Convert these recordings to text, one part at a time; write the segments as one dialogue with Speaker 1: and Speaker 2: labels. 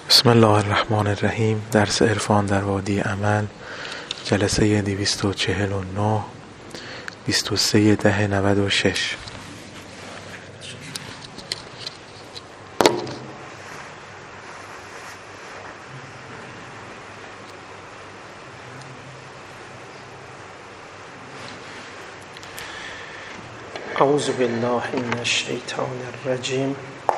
Speaker 1: بسم الله الرحمن الرحیم. درس عرفان در وادی عمل، جلسه 249 23/10/96.
Speaker 2: اعوذ بالله من الشیطان الرجیم.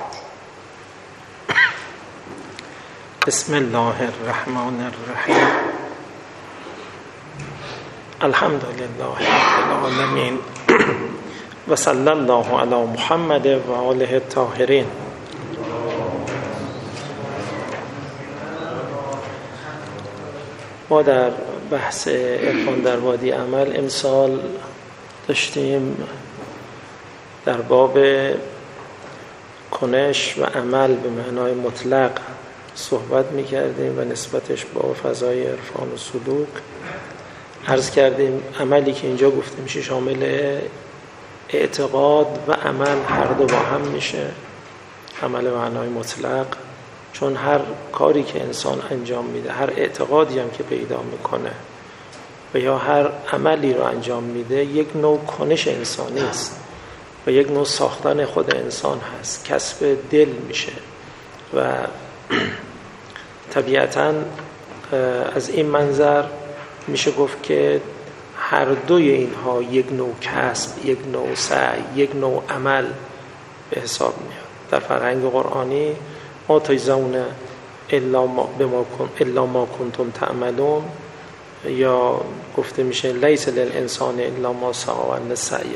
Speaker 2: بسم الله الرحمن الرحیم. الحمد لله رب العالمین و صلی الله علی محمد و آله الطاهرین. ما در بحث عرفان در وادی عمل امسال داشتیم در باب کنش و عمل به معنای مطلق صحبت می‌کردیم و نسبتش با فضای عرفان و سلوک عرض کردیم. عملی که اینجا گفته میشه شامل اعتقاد و عمل هر دو با هم میشه. عمل به معنای مطلق، چون هر کاری که انسان انجام میده، هر اعتقادی هم که پیدا میکنه و یا هر عملی رو انجام میده، یک نوع کنش انسانی است و یک نوع ساختن خود انسان هست، کسب دل میشه و طبیعتاً از این منظر میشه گفت که هر دوی اینها یک نوع کسب، یک نوع سعی، یک نوع عمل به حساب میاد. در فرهنگ قرآنی ما تجزون الا ما کنتم تعملون، یا گفته میشه لیس للانسان الا ما سعی و ان سعیه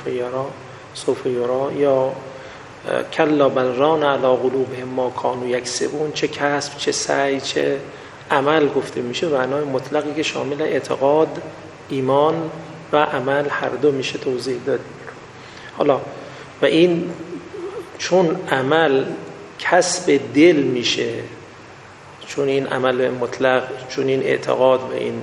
Speaker 2: سوف یرا، یا کلا بل ران علی قلوبهم ما کانوا یکسبون. چه کسب، چه سعی، چه عمل گفته میشه معنای مطلقی که شامل اعتقاد، ایمان و عمل هر دو میشه توضیح داد. حالا و این چون عمل کسب دل میشه، چون این عمل مطلق، چون این اعتقاد و این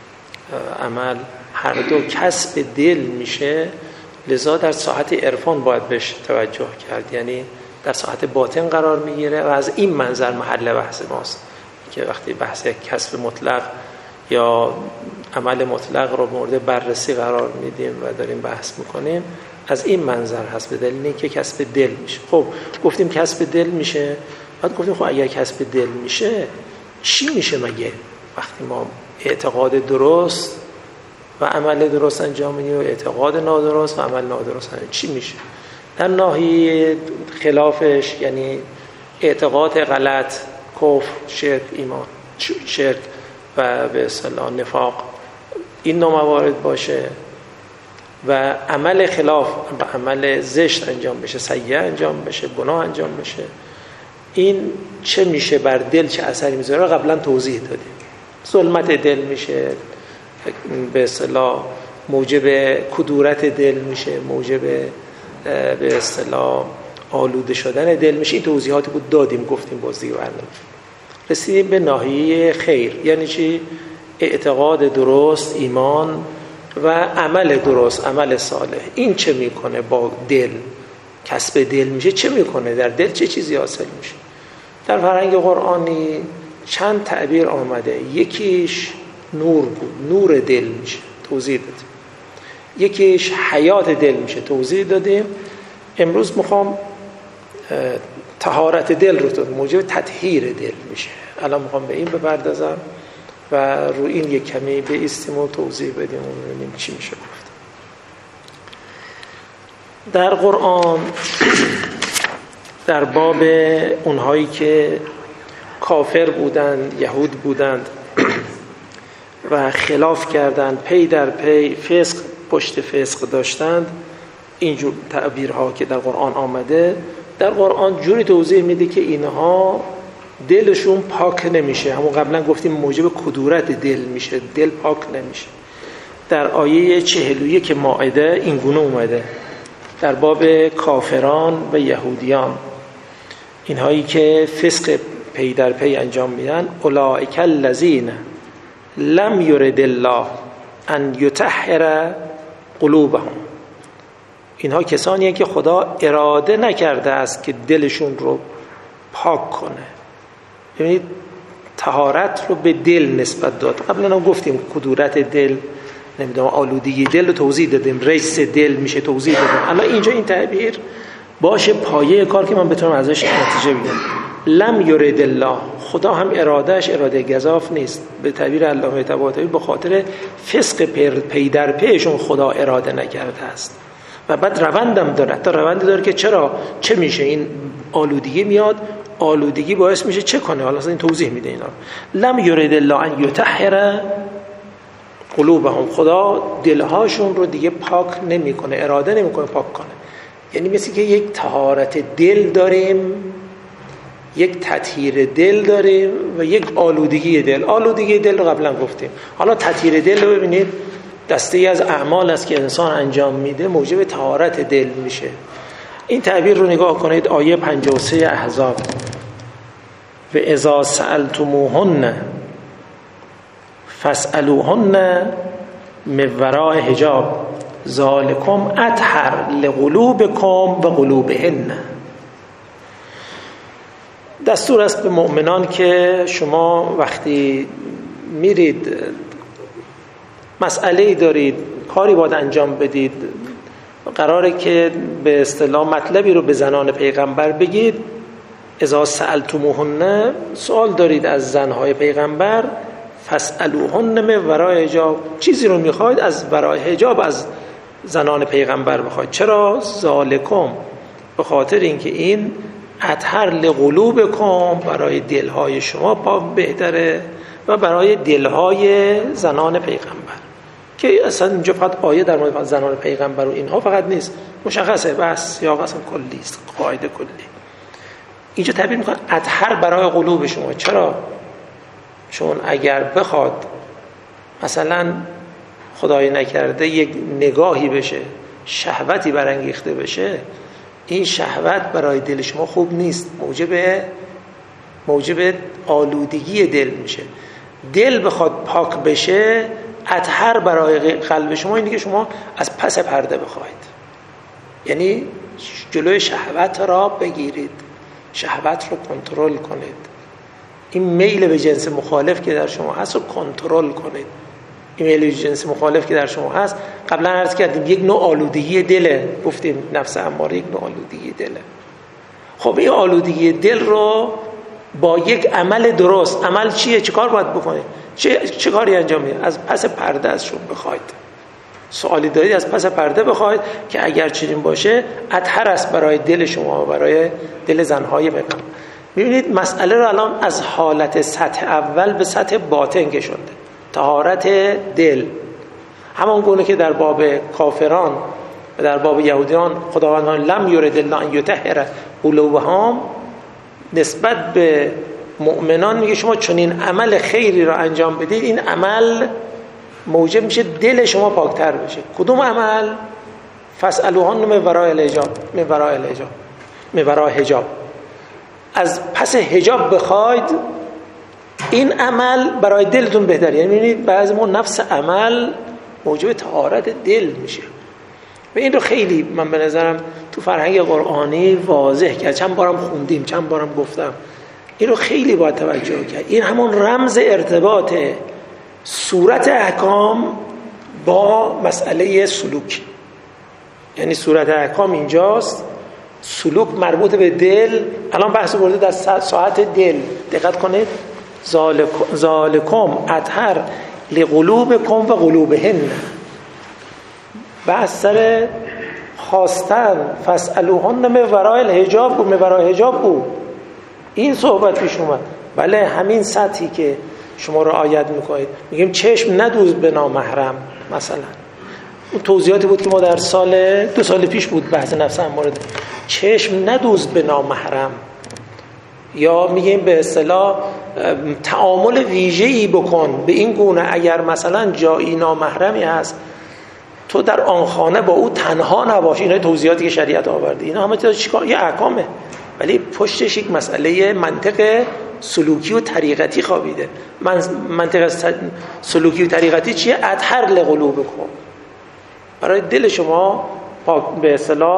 Speaker 2: عمل هر دو کسب دل میشه، لذا در ساحت عرفان باید بهش توجه کرد، یعنی در ساحت باطن قرار میگیره و از این منظر محل بحث ماست که وقتی بحث کسب مطلق یا عمل مطلق رو مورد بررسی قرار میدیم و داریم بحث میکنیم، از این منظر هست، به دلیل اینکه کسب دل میشه. خب گفتیم کسب دل میشه، بعد گفتیم خب اگر کسب دل میشه چی میشه مگه وقتی ما اعتقاد درست و عمل درست انجام میدیم و اعتقاد نادرست و عمل نادرست انجام، چی میشه؟ در ناحیه خلافش، یعنی اعتقاد غلط، کفر، شرک، ایمان، شرک و به اصطلاح نفاق، این نوع موارد باشه و عمل خلاف و عمل زشت انجام بشه، سیئه انجام بشه، گناه انجام بشه، این چه میشه بر دل، چه اثری میذاره قبلا توضیح دادیم. ظلمت دل میشه، به اصطلاح موجب کدورت دل میشه، موجب به اصطلاح آلوده شدن دل میشه. این توضیحاتی بود دادیم، گفتیم باز دیگه برنامه. رسیدیم به ناحیه خیر، یعنی چی؟ اعتقاد درست، ایمان و عمل درست، عمل صالح. این چه میکنه با دل؟ کسب دل میشه. چه میکنه در دل؟ چه چیزی حاصل میشه؟ در فرهنگ قرآنی چند تعبیر آمده. یکیش نور بود، نور دل میشه، توضیح دادیم. یکیش حیات دل میشه، توضیح دادیم. امروز میخوام طهارت دل رو موجب تطهیر دل میشه. الان میخوام به این بپردازم و رو این یک کمی بایستیم و توضیح بدیم و ببینیم چی میشه گفت. در قرآن در باب اونهایی که کافر بودند، یهود بودند و خلاف کردند، پی در پی فسق پشت فسق داشتند، اینجور تعبیرها که در قرآن آمده، در قرآن جوری توضیح میده که اینها دلشون پاک نمیشه. همون قبلا گفتیم موجب کدورت دل میشه، دل پاک نمیشه. در آیه 41 مائده این گونه اومده در باب کافران و یهودیان، اینهایی که فسق پی در پی انجام میدن، اولئک الذین لم یرد الله ان یطهر قلوبهم، اینها کسانی هستند که خدا اراده نکرده است که دلشون رو پاک کنه. ببینید طهارت رو به دل نسبت داد. قبلا هم گفتیم کدورت دل، نمیدونم آلودگی دل رو توضیح دادیم، رجس دل میشه توضیح دادیم. الان اینجا این تعبیر باشه پایه کار که من بتونم ازش نتیجه بگیرم. لم یرد الله، خدا هم ارادهش اراده گزاف نیست. به تعبیر علامه طباطبایی به خاطر فسق پی در پیشون خدا اراده نکرده است. و بعد روندم داره، تا روندی داره که چه میشه این آلودگی میاد، آلودگی باعث میشه چه کنه. حالا این توضیح میده اینا. لم یرد الله ان یطهر قلوبهم، خدا دلهاشون رو دیگه پاک نمیکنه، اراده نمیکنه پاک کنه. یعنی مثل که یک طهارت دل داریم، یک تطهیر دل داریم و یک آلودگی دل. آلودگی دل رو قبلا گفتیم. حالا تطهیر دل رو ببینید دسته از اعمال است که انسان انجام میده موجب طهارت دل میشه. این تعبیر رو نگاه کنید، آیه 53 احزاب: و اذا سألتموهن فاسألوهن من وراء حجاب ذالکم اطهر لقلوبکم و قلوبهن. دستور است به مؤمنان که شما وقتی میرید مسئله‌ای دارید، کاری باید انجام بدید، قراره که به اصطلاح مطلبی رو به زنان پیغمبر بگید، اذا سألتموهن، سوال دارید از زنهای پیغمبر، فاسألوهن من وراء حجاب، چیزی رو میخواید از ورای حجاب از زنان پیغمبر بخواید. چرا؟ ذالکم، به خاطر اینکه این اطهر لقلوبکم، برای دلهای شما پاک بهتره و برای دلهای زنان پیغمبر. که اصلا اینجا فقط آیه در مورد زنان پیغمبر و اینها فقط نیست، مشخصه، بس یا اصلا کلی است، قاعده کلی. اینجا تعبیر میکنه اطهر برای قلوب شما. چرا؟ چون اگر بخواد مثلا خدای نکرده یک نگاهی بشه، شهوتی برانگیخته بشه، این شهوت برای دل شما خوب نیست، موجب آلودگی دل میشه. دل بخواد پاک بشه، اطهر برای قلب شما اینه که شما از پس پرده بخواید، یعنی جلوی شهوت را بگیرید، شهوت رو کنترل کنید. این میل به جنس مخالف که در شما هست رو کنترل کنید. این میل به جنس مخالف که در شما هست، قبلا عرض کردیم یک نوع آلودگی دله، گفتیم نفس اماره یک نوع آلودگی دله. خب این آلودگی دل رو با یک عمل درست، عمل چیه؟ چه کار باید بکنید؟ چه کاری انجام میدید؟ از پس پرده ازشون بخواید. سوالی دارید از پس پرده بخواید که اگر چنین باشه اطهر است برای دل شما و برای دل زنهای پیغمبر. میبینید مسئله رو الان از حالت سطح اول به سطح باطن کشونده. طهارت دل، همان گونه که در باب کافران و در باب یهودیان خداوند لم یرد الله ان یطهر قلوبهم، نسبت به مؤمنان میگه شما چنین عمل خیری رو انجام بدید، این عمل موجب میشه دل شما پاکتر بشه. کدوم عمل؟ فاسألوهن من وراء الحجاب، من وراء حجاب، از پس حجاب بخواید، این عمل برای دلتون بهتره. یعنی میبینید بعضی ما نفس عمل موجب طهارت دل میشه و این رو خیلی من به نظرم تو فرهنگ قرآنی واضح کرد. چند بارم خوندیم، چند بارم گفتم، این رو خیلی باید توجه کرد. این همون رمز ارتباط صورت احکام با مسئله سلوک. یعنی صورت احکام اینجاست، سلوک مربوط به دل. الان بحث برده در ساعت دل، دقت کنید. ذالکم اطهر لقلوبکم و قلوبهن، بحث سر خواستن فاسألوهن من وراء الحجاب و من وراء حجاب بود. این صحبت پیش اومد. بله، همین سطحی که شما رعایت میکنید، میگیم چشم ندوز به نامحرم. مثلا اون توضیحاتی بود که ما در دو سال پیش بود بحث نفس اماره، چشم ندوز به نامحرم، یا میگیم به اصطلاح تعامل ویژه‌ای بکن به این گونه اگر مثلا جایی نامحرمی هست تو در آن خانه با او تنها نباش. اینا توضیحاتی که شریعت آورده، اینا همه چیکار؟ یه احکامه، ولی پشتش یک مسئله منطق سلوکی و طریقتی خوابیده. منطق سلوکی و طریقتی چیه؟ اطهر لقلوبکم، برای دل شما به اصطلاح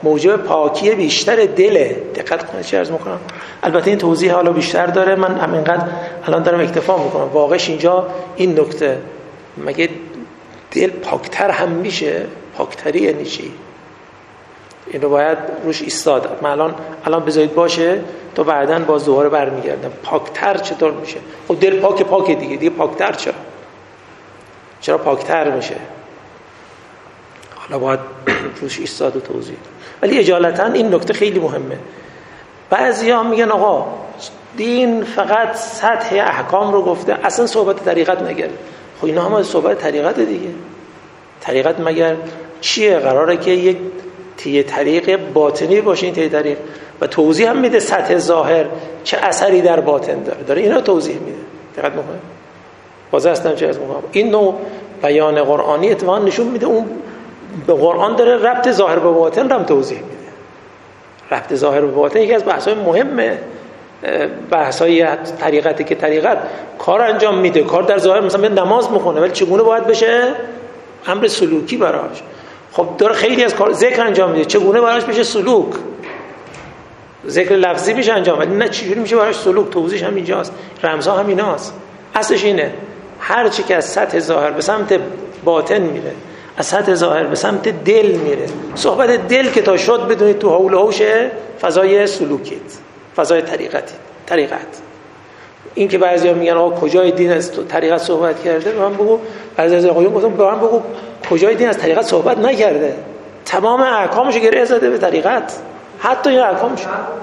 Speaker 2: موجب پاکی بیشتر دله. دقت کنید چه عرض میکنم. البته این توضیح حالا بیشتر داره، من همینقدر الان دارم اکتفا میکنم. واقعش اینجا این نکته، مگه دل پاکتر هم میشه؟ پاکتری یعنی چی؟ اینو باید روش ایستاد. من الان بذارید باشه تو بعداً باز دوباره برمیگردم. پاکتر چطور میشه؟ خب دل پاک دیگه پاکتر چرا پاکتر میشه؟ حالا باید روش ایستاد و توضیح. ولی اجالتا این نکته خیلی مهمه. بعضیا میگن آقا دین فقط سطح احکام رو گفته، اصلا صحبت طریقت نگرد. خب اینا هم صحبت طریقت دیگه. طریقت مگر چیه؟ قراره که یک طریق باطنی باشه این طریق، و توضیح هم میده سطح ظاهر چه اثری در باطن داره اینا توضیح میده. دقت میکنه. باز هستم چه از میگم، این نوع بیان قرآنی اتفاقا نشون میده اون به قرآن داره ربط ظاهر به باطن رو هم توضیح میده. ربط ظاهر به باطن یکی از بحث‌های مهمه. بحث‌های طریقتی که طریقت کار انجام میده، کار در ظاهر مثلا نماز میخونه، ولی چگونه باید بشه؟ امر سلوکی براش. خب داره خیلی از کار ذکر انجام میده، چگونه براش بشه سلوک؟ ذکر لفظی میشه انجام، ولی نه چجوری میشه براش سلوک؟ توضیحش هم اینجاست، رمزها هم ایناست. اصلش اینه هر چی که از سطح ظاهر به سمت باطن میره، از سطح ظاهر به سمت دل میره، صحبت دل که تا شد بدونید تو حول و حوش فضای سلوکیت، فضای طریقت. این که بعضیا میگن آقا کجای دین از طریقت صحبت کرده، به من بگو. بعضی از آقایون گفتم به من بگو کجای دین از طریقت صحبت نکرده. تمام احکامش گره زده به طریقت، حتی این احکامش.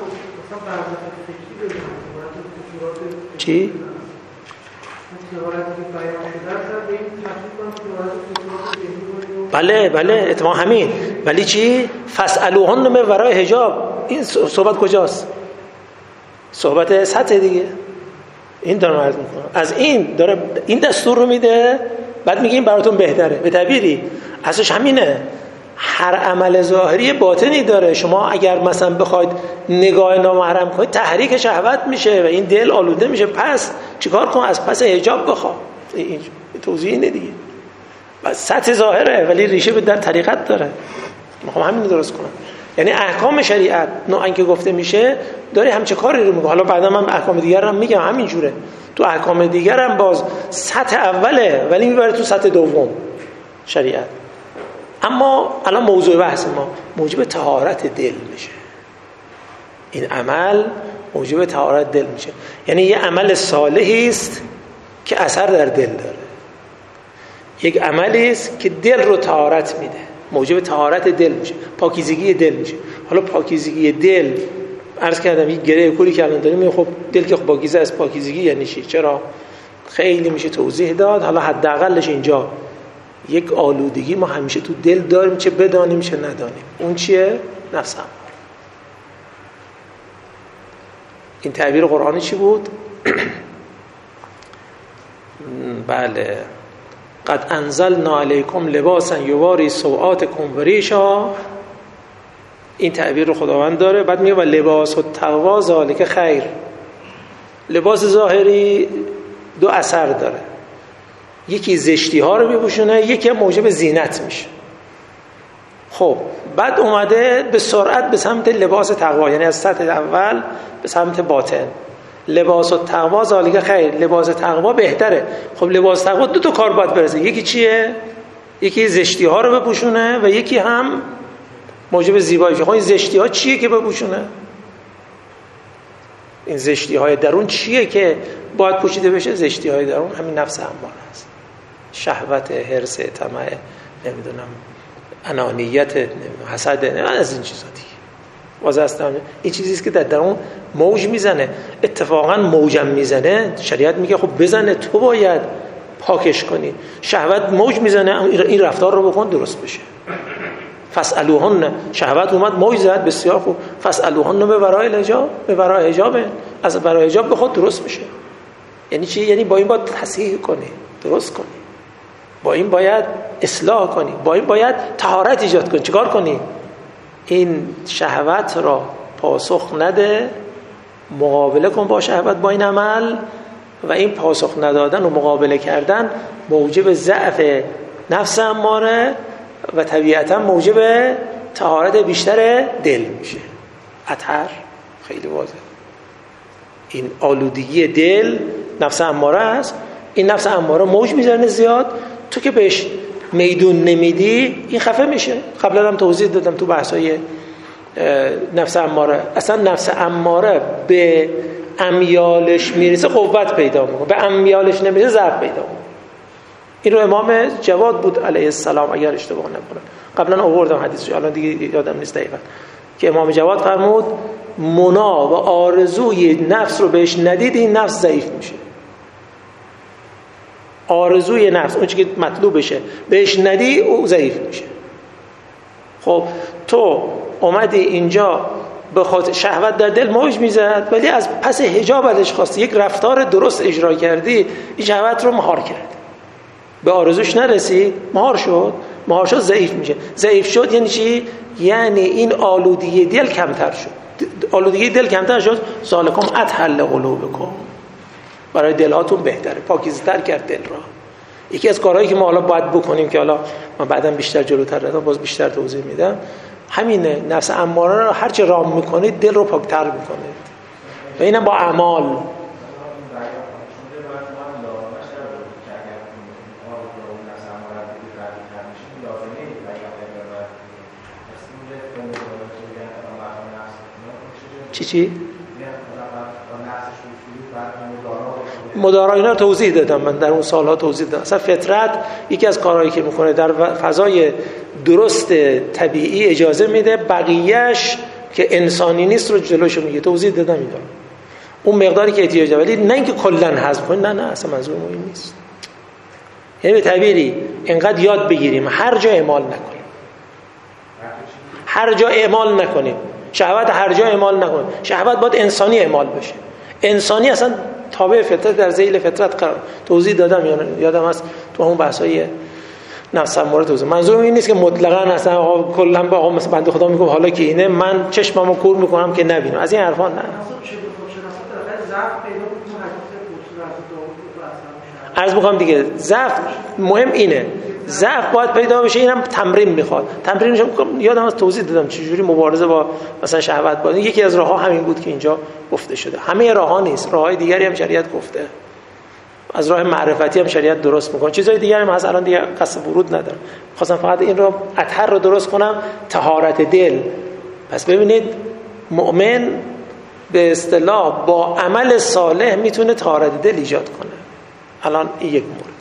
Speaker 2: چی؟ بله اتمام همین. ولی چی؟ فاسالوهن من ورای حجاب. این صحبت کجاست؟ صحبت سطح دیگه. این دارم عرض میکنم. از این داره این دستور رو میده، بعد میگه این براتون بهتره. به تعبیری اصلش همینه. هر عمل ظاهری باطنی داره. شما اگر مثلا بخواید نگاه نامحرم کنید تحریک شهوت میشه و این دل آلوده میشه. پس چیکار کن؟ از پس حجاب بخوا. این توضیح اینه دیگه. بس سطح ظاهره ولی ریشه به در طریقت داره. میخوام همین رو درست کنم. یعنی احکام شریعت نوعی که گفته میشه داره همچه کاری رو میگه. حالا بعدا من احکام دیگر هم میگم همین جوره. تو احکام دیگر هم باز سطح اوله ولی میبره تو سطح دوم شریعت. اما الان موضوع بحث ما موجب طهارت دل میشه. این عمل موجب طهارت دل میشه. یعنی یه عمل صالحی است که اثر در دل داره. یک عملی است که دل رو طهارت میده، موجب طهارت دل میشه، پاکیزگی دل میشه. حالا پاکیزگی دل عرض کردم یک گره کلی که الان داریم. خب دل که پاکیزه از پاکیزگی یعنی چی؟ چرا؟ خیلی میشه توضیح داد. حالا حداقلش اینجا یک آلودگی ما همیشه تو دل داریم، چه بدانیم چه ندانیم. اون چیه؟ نفس اماره. این تعبیر قرآنی چی بود؟ بله، قد انزلنا علیکم لباسا یواری سوآتکم و ریشا. این تعبیر رو خداوند داره. بعد میگه و لباس التقوا ذالک خیر. لباس ظاهری دو اثر داره، یکی زشتی ها رو میپوشونه، یکی هم موجب زینت میشه. خب بعد اومده به سرعت به سمت لباس تقوا، یعنی از سطح اول به سمت باطن. لباس التقوا ذالک خیر، لباس تقوا بهتره. خب لباس تقوا دو تا کار باید برسه. یکی چیه؟ یکی زشتی ها رو بپوشونه و یکی هم موجب زیبایی میشه. خب این زشتی ها چیه که بپوشونه؟ این زشتی های درون چیه که باید پوشیده بشه؟ زشتی های درون همین نفس اماره است. شهوت، حرص، طمع، نمیدونم انانیت، حسد، از این چیزا دیگه. واضح است. این چیزی است که در درون موج میزنه. اتفاقا موجم میزنه، شریعت میگه خب بزنه، تو باید پاکش کنی. شهوت موج میزنه، این رفتار رو بکن درست بشه. فاسالوهن، شهوت اومد موج زد، بسیار خوب. فاسالوهن به ورای الحجاب، به ورای حجاب، از ورای حجاب به خود درست بشه. یعنی چی؟ یعنی با این باید تصحیح کنی، درست کنی. با این باید اصلاح کنی، با این باید طهارت ایجاد کنی. چیکار کنی؟ این شهوت را پاسخ نده، مقابله کن با شهوت با این عمل. و این پاسخ ندادن و مقابله کردن موجب ضعف نفس اماره و طبیعتا موجب طهارت بیشتر دل میشه. اطهر خیلی واضحه. این آلودگی دل نفس اماره است. این نفس اماره موج میزنه زیاد، تو که بهش میدون نمیدی این خفه میشه. قبلا هم توضیح دادم تو بحثای نفس اماره. اصلا نفس اماره به امیالش میرسه قوت پیدا میکنه، به امیالش نمیرسه ضعف پیدا میکنه. این رو امام جواد بود علیه السلام اگر اشتباه نکنم، قبلا آوردم حدیثش، الان دیگه یادم نیست دقیقاً، که امام جواد فرمود منا و آرزوی نفس رو بهش ندید این نفس ضعیف میشه. آرزوی نفس اون چیزی که مطلوبشه بهش ندی او ضعیف میشه. خب تو اومدی اینجا به خاطر شهوت در دل موج میزد، ولی از پس حجاب ازش خواستی، یک رفتار درست اجرا کردی، این شهوت رو مهار کرد، به آرزوش نرسید، مهار شد ضعیف میشه. ضعیف شد یعنی چی؟ یعنی این آلودگی دل کمتر شد. آلودگی دل کمتر شد، ذالکم اطهر قلوبکم، برای دلهاتون بهتره، پاکیزه‌تر کرد دل را. یکی از کارهایی که ما حالا باید بکنیم که حالا من بعداً بیشتر جلوتر رفتم باز بیشتر توضیح میدم، همینه. نفس اماره رو هرچه رام میکنید دل رو پاکتر میکنید و اینم با اعمال. چی؟ مدارا اینا رو توضیح دادم من در اون سالها، توضیح دادم. اصلا فطرت یکی از کارهایی که میکنه در فضای درست طبیعی اجازه میده، بقیهش که انسانی نیست رو جلوشو میگه. توضیح دادم اینا، اون مقداری که احتیاج داره، ولی نه اینکه کلا حذف کنیم، نه اصلا منظور ما این نیست. یعنی به تعبیری اینقدر یاد بگیریم هر جا اعمال نکنیم، هر جا اعمال نکنیم، شهوت هر جا اعمال نکنیم. شهوت باید انسانی اعمال بشه. انسانی اصلا تابع فطرت، در ذیل فطرت قرار. توضیح دادم یادم هست تو همون بحثای نفس اماره توضیح. منظورم این نیست که مطلقاً اصلا کلا به آقا مثلا بنده خدا میگم حالا که اینه من چشممو کور میکنم که نبینم، از این حرفا نه. عرض میکنم دیگه ضعف مهم اینه، ضعف باید پیدا بشه، اینم تمرین میخواد. تمرینش یادم از توضیح دادم چجوری مبارزه با مثلا شهوت بود. یکی از راهها همین بود که اینجا گفته شده. همه راهها نیست، راههای دیگری هم شریعت گفته. از راه معرفتی هم شریعت درست میکنه، چیزای دیگری هم هست، الان دیگه قصد ورود ندارم. خواستم فقط این رو اطهر رو درست کنم، طهارت دل. پس ببینید مؤمن به اصطلاح با عمل صالح میتونه طهارت دل ایجاد کنه. الان این یک مورد.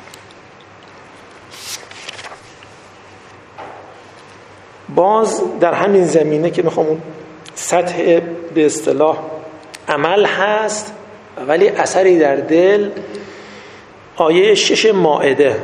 Speaker 2: باز در همین زمینه که میخوام اون سطح به اصطلاح عمل هست ولی اثری در دل، آیه 6 مائده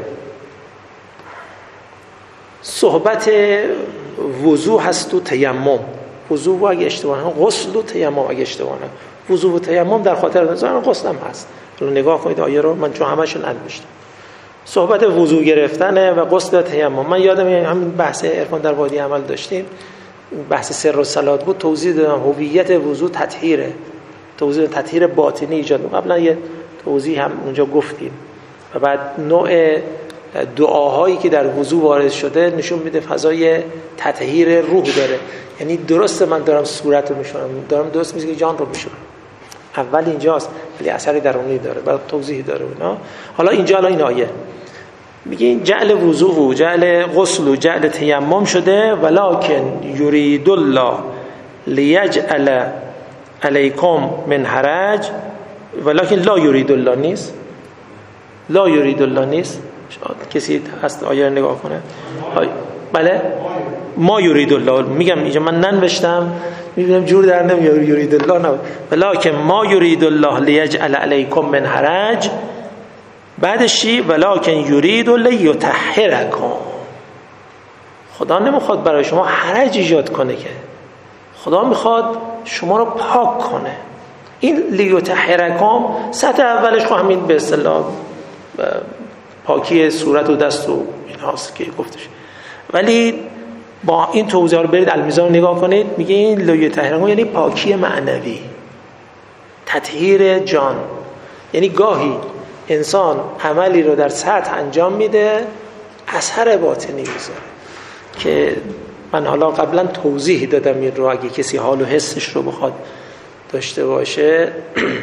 Speaker 2: صحبت وضو هست و تیمم. وضو و اگه اشتباه نه، غسل و تیمم اگه اشتباه نه، وضو و تیمم در خاطر نظرم غسل هم هست. حالا نگاه کنید آیه رو، من چون همشون ننوشتم. صحبت وضو گرفتنه و غسل و تیمم. من یادم همین بحث عرفان در وادی عمل داشتیم، بحث سر و صلات بود، توضیح دادم هویت وضو تطهیره، توضیح تطهیر باطنی ایجاد می‌کنه. قبلا یه توضیح هم اونجا گفتیم. و بعد نوع دعاهایی که در وضو وارد شده نشون میده فضای تطهیر روح داره. یعنی درسته من دارم صورت رو میشورم، دارم درست میگم جان رو میشورم، اول اینجاست ولی اثری درونی داره، بعد توضیح داره اینا. حالا اینجا الان این آیه میگه جعل وضو و جعل غسل و جعل تیمم شده، ولکن یرید الله لیجعل علیکم من حرج. ولکن لا یرید الله نیست، لا یرید الله نیست. کسی هست آیه رو نگاه کنه؟ بله ما یرید الله. میگم اینجا من ننوشتم، میبینم جور در نمیاد یرید الله نه، ولکن ما یرید الله لیجعل علیکم من حرج. بعدش چی؟ ولکن یرید لیطهرکم. خدا نمیخواد برای شما حرج ایجاد کنه، که خدا میخواد شما رو پاک کنه. این لیطهرکم سطح اولش خب همین به اصطلاح پاکی صورت و دست و این هاست که گفتش، ولی با این توضیح رو برید المیزان رو نگاه کنید، میگه این لیطهرکم یعنی پاکی معنوی، تطهیر جان. یعنی گاهی انسان عملی رو در سطح انجام میده، اثر باطنی میذاره که من حالا قبلا توضیح دادم این رو، اگه کسی حال و حسش رو بخواد داشته باشه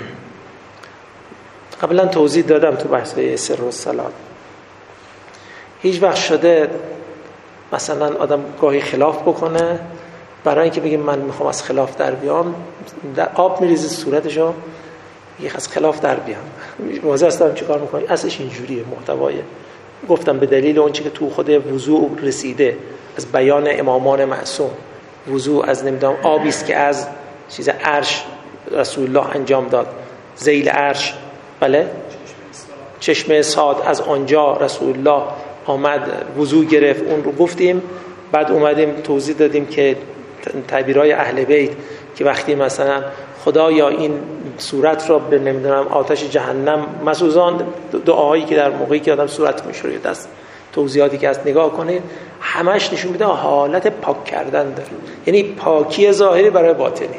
Speaker 2: قبلا توضیح دادم تو بحث‌های سر و صلات. هیچ وقت شده مثلا آدم گاهی خلاف بکنه، برای اینکه بگیم من میخوام از خلاف در بیام، در آب میریزه صورتشو یه از خلاف در بیام. واضح است چی کار میکنی؟ اصلش اینجوریه محتوایه. گفتم به دلیل اون چی که تو خود وضوء رسیده از بیان امامان معصوم، وضوء از نمیدونم آبی است که از چیز عرش رسول الله انجام داد، ذیل عرش، بله، چشمه صاد، از آنجا رسول الله آمد وضوء گرفت، اون رو گفتیم. بعد اومدیم توضیح دادیم که تعبیرهای اهل بیت که وقتی مثلا خدایا این صورت را به نمیدونم آتش جهنم مسوزان، دعاهایی که در موقعی که آدم صورت میشوره دست، توضیحاتی که از نگاه کنید همش نشون میده حالت پاک کردن داره، یعنی پاکی ظاهری برای باطنی.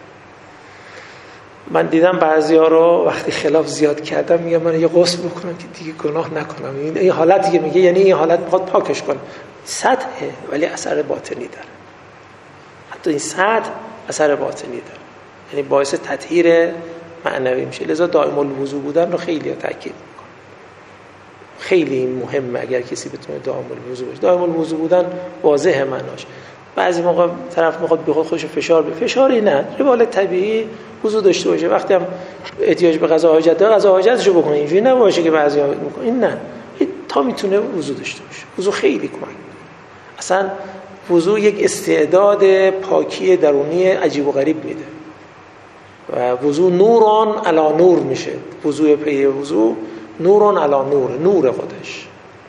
Speaker 2: من دیدم بعضیا رو وقتی خلاف زیاد کردم میگم من یه غسل بکنم که دیگه گناه نکنم. این حالتی که میگه یعنی این حالت میخواد پاکش کنه، سطحه ولی اثر باطنی داره. حتی این سطح اثر باطنی داره، یعنی باعث تطهیر معنوی میشه. لذا دائم الوضو بودن رو خیلی تاکید میکنه. خیلی مهمه اگر کسی بتونه دائم الوضو باشه. دائم الوضو بودن واضحه معناش. بعضی موقع طرف میخواد به خودش فشار بده، فشاری نه، روال طبیعی وضو داشته باشه. وقتی هم احتیاج به قضا حاجت داره قضا حاجتشو بکنه، اینجوری نباشه که بعضیا میکنه این نه، تا میتونه وضو داشته باشه. وضو خیلی کمک میکنه. اصلا وضو یک استعداد پاکی درونی عجیب و غریب میده و وضو نوران علی نور میشه. وضو پی وضو نوران علی نور، نور خودش.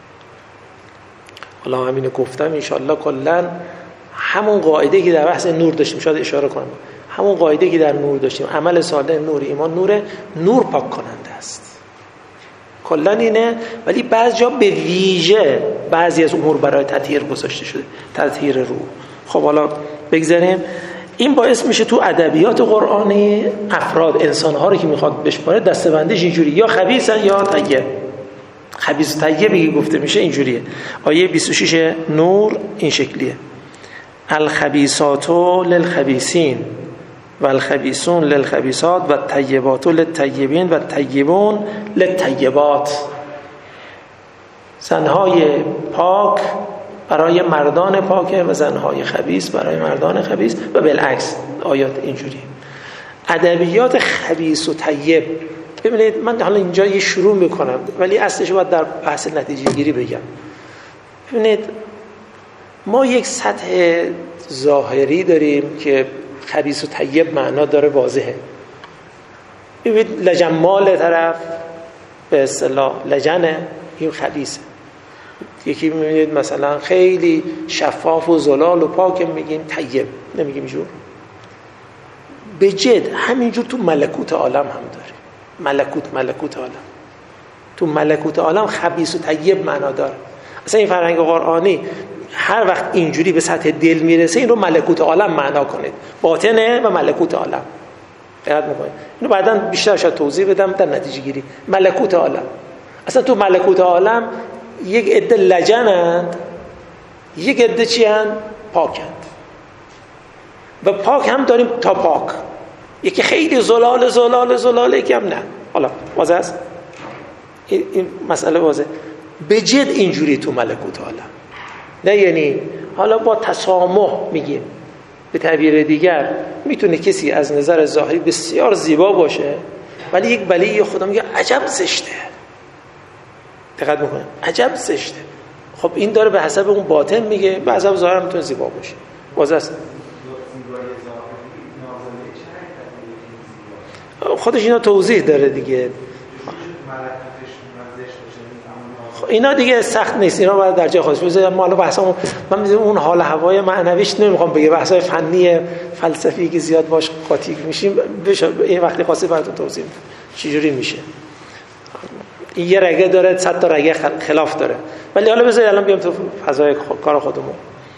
Speaker 2: حالا همینو گفتم ان شاء الله کلا همون قاعده که در بحث نور داشتیم، شاید اشاره کنم، همون قاعده که در نور داشتیم، عمل صالح نور، ایمان نور، نور پاک کننده است کلا اینه. ولی بعضی جا به ویژه بعضی از امور برای تطهیر گذاشته شده، تطهیر روح. خب حالا بگذاریم. این باعث میشه تو ادبیات قرآنی افراد، انسان‌ها رو که میخواد بشماره دسته‌بندیش اینجوری، یا خبیثن یا طیب. خبیث و طیبی گفته میشه اینجوریه. آیه 26 نور این شکلیه: الخبیثات للخبیثین و الخبیثون للخبیثات و الطیبات للطیبین و الطیبون للطیبات. زنهای پاک برای مردان پاکه و زنهای خبیث برای مردان خبیث و بالعکس. آیات اینجوری. ادبیات خبیث و طیب، ببینید من حالا اینجا یه شروع میکنم ولی اصلش باید در بحث نتیجه گیری بگم. ببینید ما یک سطح ظاهری داریم که خبیث و طیب معنا داره، واضحه. ببینید لجنمال طرف به اصطلاح لجنه، این خبیثه. یکی میبینید مثلا خیلی شفاف و زلال و پاک میگیم طیب، نمیگیم جور. به جد همینجور تو ملکوت عالم هم داره. ملکوت عالم، تو ملکوت عالم خبیث و طیب معنا داره. اصلا این فرهنگ قرآنی هر وقت اینجوری به سطح دل میرسه این رو ملکوت عالم معنا کنید، باطنه و ملکوت عالم. دقت میکنید اینو بعداً بیشتر شاید توضیح بدم در نتیجه گیری. ملکوت عالم، اصلا تو ملکوت عالم یک عده لجنند، یک عده چی هستند؟ پاکند. و پاک هم داریم تا پاک، یکی خیلی زلال یکی هم نه. حالا واضح است این مسئله، واضح به جد اینجوری تو ملکوت عالم. نه یعنی حالا با تسامح میگیم، به تعبیر دیگر میتونه کسی از نظر ظاهری بسیار زیبا باشه ولی یک بلی خدا میگه عجب زشته. دقت میکنه عجب زشته. خب این داره به حسب اون باطن میگه، به حسب ظاهر میتونه زیبا باشه. واضح است. خودش اینا توضیح داره دیگه. اینا دیگه سخت نیست، اینا باید در جای خودش بذارم. ما الان بحثمون من میگم اون حال هوای معنویش نمیخوام بگم، بحثای فنی فلسفی که زیاد باش قاطی میشیم بشه این وقتی خواسته براتون توضیح میدم چجوری میشه. این یه رگه داره، 100 تا رگه خلاف داره. ولی حالا بذارید الان بیام تو فضای کار خودمون.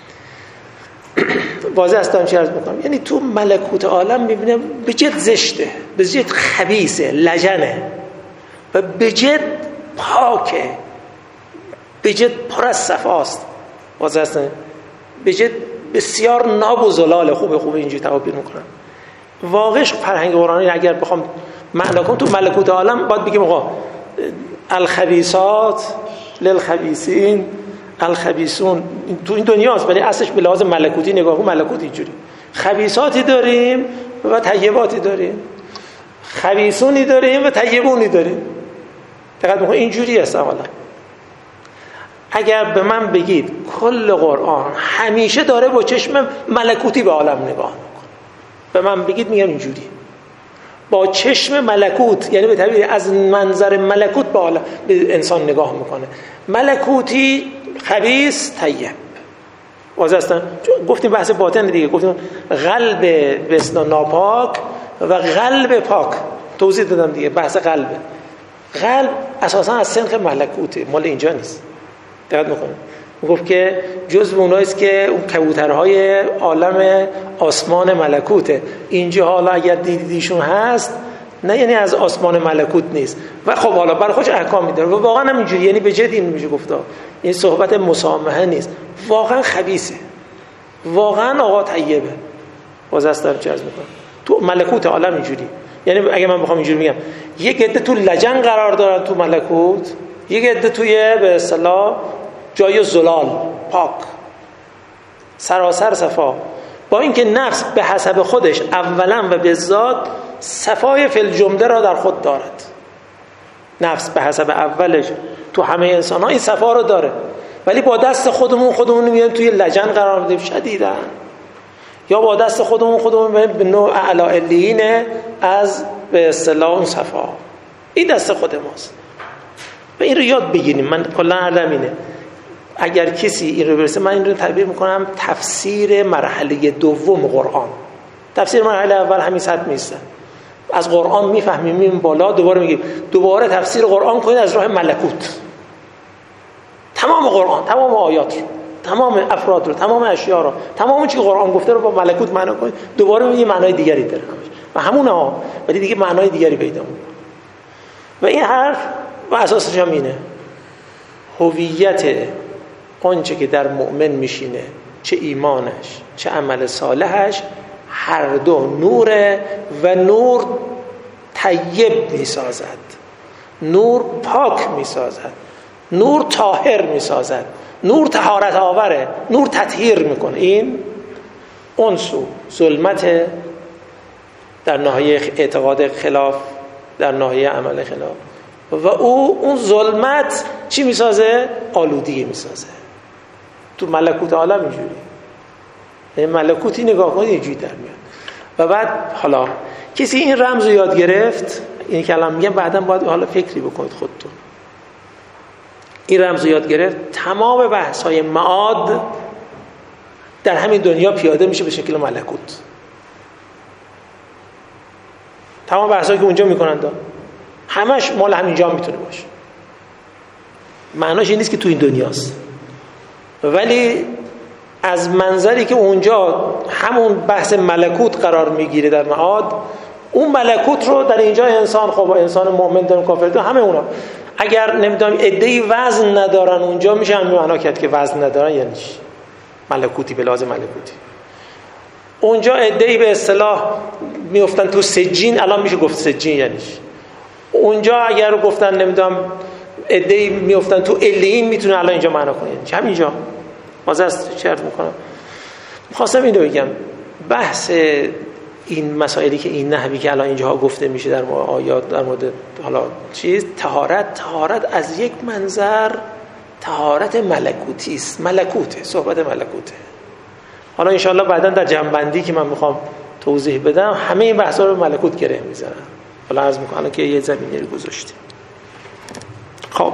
Speaker 2: واضح است دارم چی عرض میکنم. یعنی تو ملکوت عالم میبینم به جد زشته، به جد خبیثه، لجنه و به جد پاکه، به جد پر از صفاست. واضح است به جد بسیار ناب و زلال. خوبه اینجوری تعبیر میکنن. واقعش فرهنگ قرآنی اگر بخوام معنا کنم تو ملکوت عالم باید بگیم آقا الخبیثات للخبیثین الخبیثون تو این دنیاست، ولی اصلش به لحاظ ملکوتی نگاه کن ملکوت اینجوری خبیثاتی داریم و طیباتی داریم، خبیثونی داریم و طیبونی داریم. دقت بکنید اینجوری است. اولا اگر به من بگید کل قرآن همیشه داره با چشم ملکوتی به عالم نگاه میکنه، به من بگید میگم اینجوری با چشم ملکوت، یعنی به تعبیر از منظر ملکوت به عالم به انسان نگاه میکنه. ملکوتی خبیث طیب واضح است. گفتیم بحث باطن دیگه، گفتیم قلب بسنا ناپاک و قلب پاک، توضیح دادم دیگه. بحث قلب اساسا از سنخ ملکوته، مال اینجا نیست. دقت میکنید گفت که جزو اوناییست که اون کبوترهای عالم آسمان ملکوته. اینجا حالا اگر دیدیشون هست نه یعنی از آسمان ملکوت نیست و خب حالا برای خودش احکامی داره و واقعا هم اینجوری، یعنی به جد این میشه گفت این صحبت مسامحه نیست، واقعا خبیثه، واقعا آقا طیبه. باز استر چه عرض میکنم تو ملکوت عالم اینجوری. یعنی اگه من بخوام اینجوری بگم یک عده تو لجن قرار دارن تو ملکوت، یک عده توی به اصطلاح جای زلال پاک سراسر صفا، با اینکه نفس به حسب خودش اولا و به ذات صفای فی الجمله را در خود دارد. نفس به حسب اولش تو همه انسان ها این صفا رو داره، ولی با دست خودمون میگیم توی لجن قرار میدیم شدیدن، یا با دست خودمون به نوع اعلی علیین از به اصطلاح اون صفا. این دست خود ماست و این رو یاد بگیریم. من کلا عرضم اینه اگر کسی این رو برسه، من این رو تعبیر میکنم تفسیر مرحله دوم قرآن. تفسیر مرحله اول همین سطح نیست، از قرآن میفهمیم میریم بالا، دوباره میگیم دوباره تفسیر قرآن کنید از راه ملکوت. تمام قرآن، تمام آیات رو، تمام افراد رو، تمام اشیاء رو، تمام چیزی که قرآن گفته رو با ملکوت معنا کنید، دوباره میگیم معنای دیگری داره و همونه ها، ولی دیگه معنای دیگری پیدا میکنه. و این حرف و اساسش هم اینه هویت آنچه که در مؤمن میشینه، چه ایمانش چه عمل صالحش، هر دو نوره و نور طیب میسازد، نور پاک میسازد، نور طاهر میسازد، نور طهارت آوره، نور تطهیر میکنه. این اون سو ظلمت در ناحیه اعتقاد خلاف، در ناحیه عمل خلاف، و اون ظلمت چی میسازه؟ آلودگی میسازه. تو ملکوت عالم اینجوری، این ملکوتی نگاه کنید اینجوری در میاد. و بعد حالا کسی این رمز رو یاد گرفت، این کلام میگم بعداً باید حالا فکری بکنید خودتون. این رمز رو یاد گرفت، تمام بحث‌های معاد در همین دنیا پیاده میشه به شکل ملکوت. تمام بحثایی که اونجا میکنن همش مال همینجا میتونه باشه. معناش این نیست که تو این دنیاست، ولی از منظری که اونجا همون بحث ملکوت قرار میگیره در معاد، اون ملکوت رو در اینجا انسان، خب انسان مؤمن دارن کافر دارن، همه اونا اگر نمیدونم عده‌ای وزن ندارن اونجا، میشه همین معنا کرد که وزن ندارن یعنی چی؟ ملکوتی به لازم ملکوتی. اونجا عده‌ای به اصطلاح میافتن تو سجین، الان میشه گفت سجین یعنی چی؟ اونجا اگر گفتن نمیدونم عده‌ای میافتن تو علیین، میتونه الان اینجا معنا کنه یعنی همینجا. واضح است چه عرض میکنم؟ می‌خواستم اینو بگم، بحث این مسائلی که این نحوی که الان اینجاها گفته میشه در آیات در مورد حالا چیز طهارت از یک منظر طهارت ملکوتی است، ملکوته، صحبت ملکوته. حالا انشالله بعداً در جنبندی که من میخوام توضیح بدم همه این بحثا رو ملکوت گره میزنن. حالا عرض میکنم که یه زمینی رو گذاشتیم. خب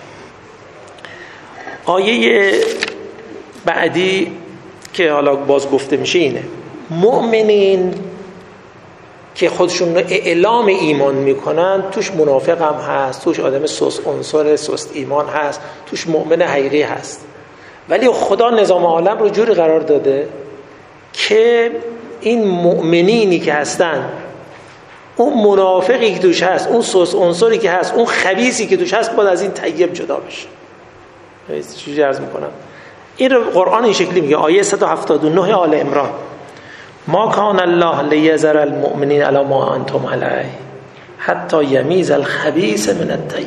Speaker 2: آیه بعدی که حالا باز گفته میشه اینه: مؤمنین که خودشون رو اعلام ایمان میکنن، توش منافق هم هست، توش آدم سست عنصر سست ایمان هست، توش مؤمن حقیقی هست، ولی خدا نظام عالم رو جوری قرار داده که این مؤمنینی که هستن، اون منافقی که توش هست، اون سست عنصری که هست، اون خبیثی که توش هست، باید از این طیب جدا بشه. چیزی عرض میکنم این رو قرآن این شکلی میگه. آیه 179 آل عمران: ما کان الله لیذر المؤمنین علی ما انتم علیه حتی یمیز الخبیث من الطیب.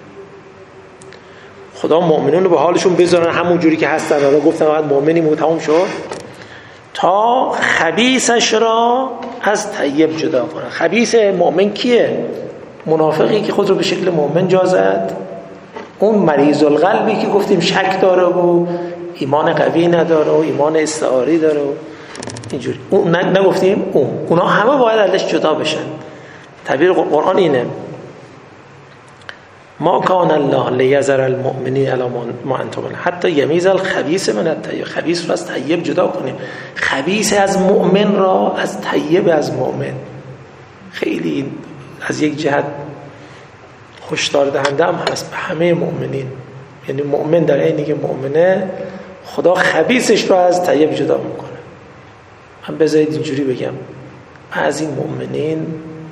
Speaker 2: خدا مؤمنون رو به حالشون بذارن همون جوری که هستن. حالا گفتم فقط مؤمنیم و تموم شد، تا خبیثش را از طیب جدا کنه. خبیث مؤمن کیه؟ منافقی که خود رو به شکل مؤمن جا زد، اون مریض القلبی که گفتیم شک داره و ایمان قوی نداره و ایمان استعاری داره و اینجوری. اون نگفتیم اونا همه باید ازش جدا بشن. تعبیر قرآن اینه: ما کان الله لیذر المؤمنین علی ما انتم حتی یمیز الخبیث من الطیب. خبیث رو از طیب جدا کنیم. خبیث از مؤمن را از طیب از مؤمن. خیلی از یک جهت هشدار دهنده هم هست به همه مؤمنین. یعنی مؤمن در اینی که مؤمنه، خدا خبیثش رو از طیب جدا میکنه. من بذارید اینجوری بگم، بعضی مؤمنین